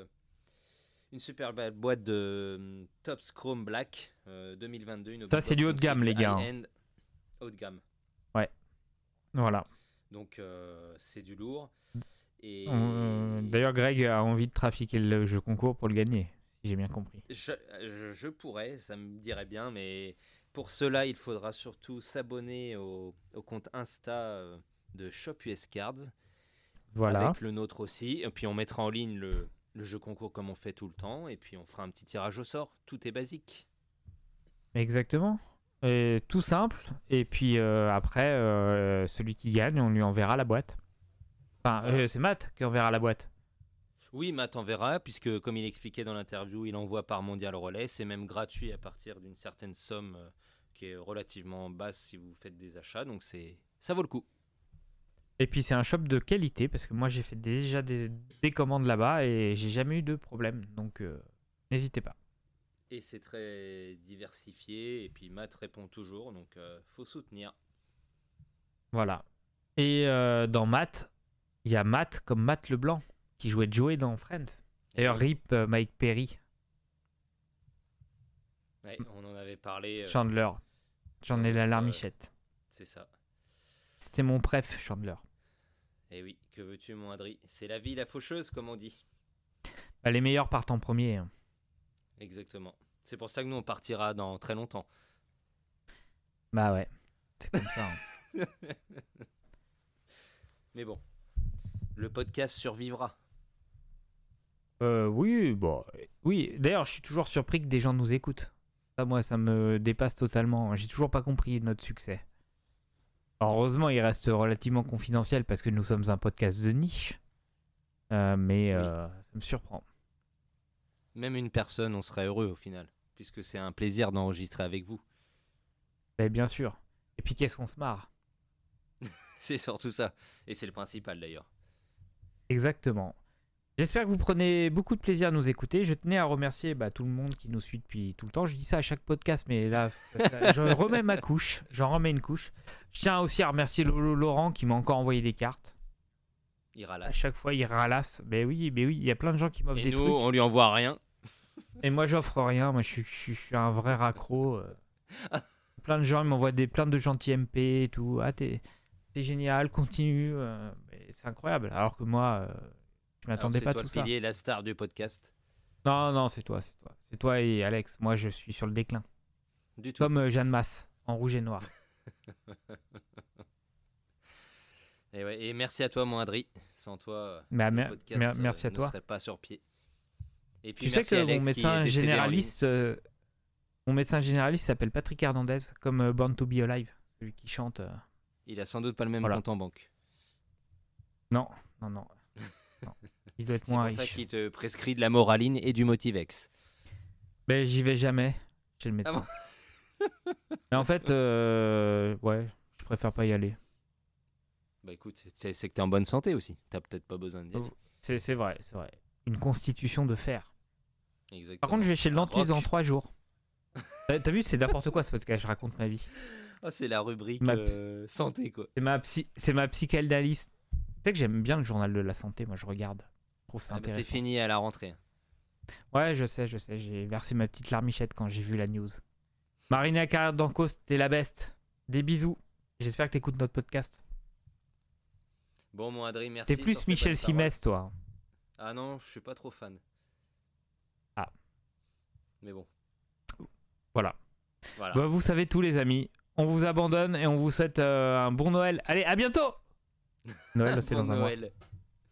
boîte de Topps Chrome Black 2022. Ça, c'est du haut de gamme, les gars. Haut de gamme. Ouais. Voilà. Donc, c'est du lourd. Et... D'ailleurs, Greg a envie de trafiquer le jeu concours pour le gagner, si j'ai bien compris. Je pourrais, ça me dirait bien, mais pour cela, il faudra surtout s'abonner au compte Insta de Shop US Cards. Voilà. Avec le nôtre aussi. Et puis, on mettra en ligne le jeu concours comme on fait tout le temps. Et puis, on fera un petit tirage au sort. Tout est basique. Exactement. Et tout simple. Et puis, après, celui qui gagne, on lui enverra la boîte. Enfin, c'est Matt qui enverra la boîte. Oui, Matt enverra, puisque comme il expliquait dans l'interview, il envoie par Mondial Relais. C'est même gratuit à partir d'une certaine somme qui est relativement basse si vous faites des achats. Donc, ça vaut le coup. Et puis, c'est un shop de qualité, parce que moi, j'ai fait déjà des commandes là-bas et j'ai jamais eu de problème. Donc, n'hésitez pas. Et c'est très diversifié. Et puis, Matt répond toujours. Donc, faut soutenir. Voilà. Et dans Matt, il y a Matt comme Matt Leblanc, qui jouait Joey dans Friends. D'ailleurs, RIP Mike Perry. Ouais, on en avait parlé. Chandler. J'en ai la larmichette. C'est ça. C'était mon préf, Chandler. Et oui, que veux-tu, mon Adri? C'est la vie, la faucheuse, comme on dit. Bah, les meilleurs partent en premier. Hein. Exactement. C'est pour ça que nous, on partira dans très longtemps. Bah ouais, c'est comme ça. Hein. Mais bon, le podcast survivra. Oui, bon, oui. D'ailleurs, je suis toujours surpris que des gens nous écoutent. Ça, moi, ça me dépasse totalement. J'ai toujours pas compris notre succès. Alors, heureusement, il reste relativement confidentiel parce que nous sommes un podcast de niche. Mais ça me surprend. Même une personne, on serait heureux au final, puisque c'est un plaisir d'enregistrer avec vous. Ben, bien sûr. Et puis, qu'est-ce qu'on se marre? C'est surtout ça. Et c'est le principal d'ailleurs. Exactement. J'espère que vous prenez beaucoup de plaisir à nous écouter. Je tenais à remercier tout le monde qui nous suit depuis tout le temps. Je dis ça à chaque podcast, mais là, je remets ma couche. J'en remets une couche. Je tiens aussi à remercier Laurent qui m'a encore envoyé des cartes. Il ralasse. À chaque fois, il ralasse. Mais oui, il y a plein de gens qui m'offrent des trucs. Et nous, on lui envoie rien. Et moi, j'offre rien. Moi, je suis un vrai raccro. Plein de gens ils m'envoient plein de gentils MP et tout. Ah, t'es génial, continue. C'est incroyable. Alors que moi, je m'attendais pas à tout ça. C'est toi le pilier, la star du podcast. Non, c'est toi. C'est toi et Alex. Moi, je suis sur le déclin. Du tout. Comme Jeanne Masse, en rouge et noir. Et merci à toi, mon Adri. Sans toi, le podcast merci à toi. ne serait pas sur pied. Et puis tu sais que Alex, mon médecin généraliste s'appelle Patrick Hernandez, comme Born to Be Alive, celui qui chante. Il a sans doute pas le même compte en banque. Non. Il doit être moins riche. C'est pour ça qu'il te prescrit de la Moraline et du Motivex. Ben, j'y vais jamais chez le médecin. Ah bon. Mais en fait, je préfère pas y aller. Bah écoute, c'est que t'es en bonne santé aussi. T'as peut-être pas besoin d'y aller. C'est vrai. Une constitution de fer. Exactement. Par contre, je vais chez le dentiste dans 3 jours. T'as vu, c'est n'importe quoi ce podcast, je raconte ma vie. Oh, c'est la rubrique santé, quoi. C'est ma psychanalyse. Tu sais que j'aime bien le journal de la santé, moi je regarde. Je trouve ça intéressant. C'est fini à la rentrée. Ouais, je sais. J'ai versé ma petite larmichette quand j'ai vu la news. Marina Carrière d'Ancos, t'es la best. Des bisous. J'espère que t'écoutes notre podcast. Bon, mon Adrien, merci. T'es plus sur ces Michel bonnes paroles. Simès, toi. Ah non, je suis pas trop fan. Ah. Mais bon, Voilà. voilà. Bah, vous savez tout, les amis. On vous abandonne et on vous souhaite un bon Noël. Allez, à bientôt. Noël, c'est Bon dans un mois. Noël.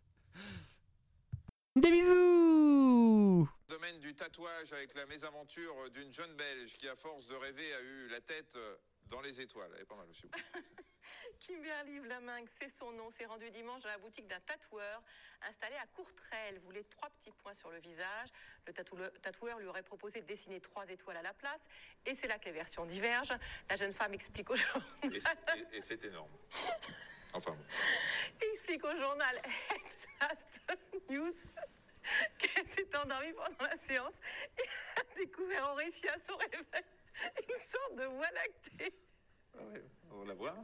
Des bisous. Domaine du tatouage avec la mésaventure d'une jeune Belge qui, à force de rêver, a eu la tête dans les étoiles. Elle est pas mal aussi. Kimberly Vlaminck, c'est son nom, s'est rendu dimanche dans la boutique d'un tatoueur installé à Courtrai. Elle voulait 3 petits points sur le visage. Le tatoueur lui aurait proposé de dessiner 3 étoiles à la place. Et c'est là que les versions divergent. La jeune femme explique au journal... Et c'est énorme. Enfin bon. explique au journal Last News qu'elle s'est endormie pendant la séance et a découvert horrifiée à son réveil une sorte de voie lactée. Ah ouais, on va la voir.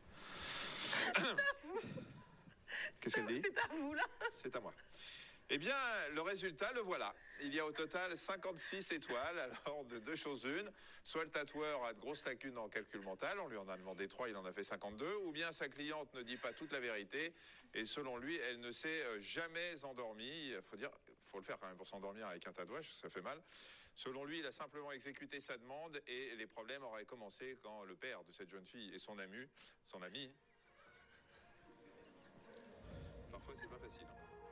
Qu'est-ce qu'elle dit? C'est à vous là. C'est à moi. Eh bien, le résultat, le voilà. Il y a au total 56 étoiles. Alors, de 2 choses une. Soit le tatoueur a de grosses lacunes en calcul mental, on lui en a demandé 3, il en a fait 52. Ou bien sa cliente ne dit pas toute la vérité. Et selon lui, elle ne s'est jamais endormie. Il faut le faire quand même pour s'endormir avec un tatouage, ça fait mal. Selon lui, il a simplement exécuté sa demande et les problèmes auraient commencé quand le père de cette jeune fille et son ami... Parfois, c'est pas facile.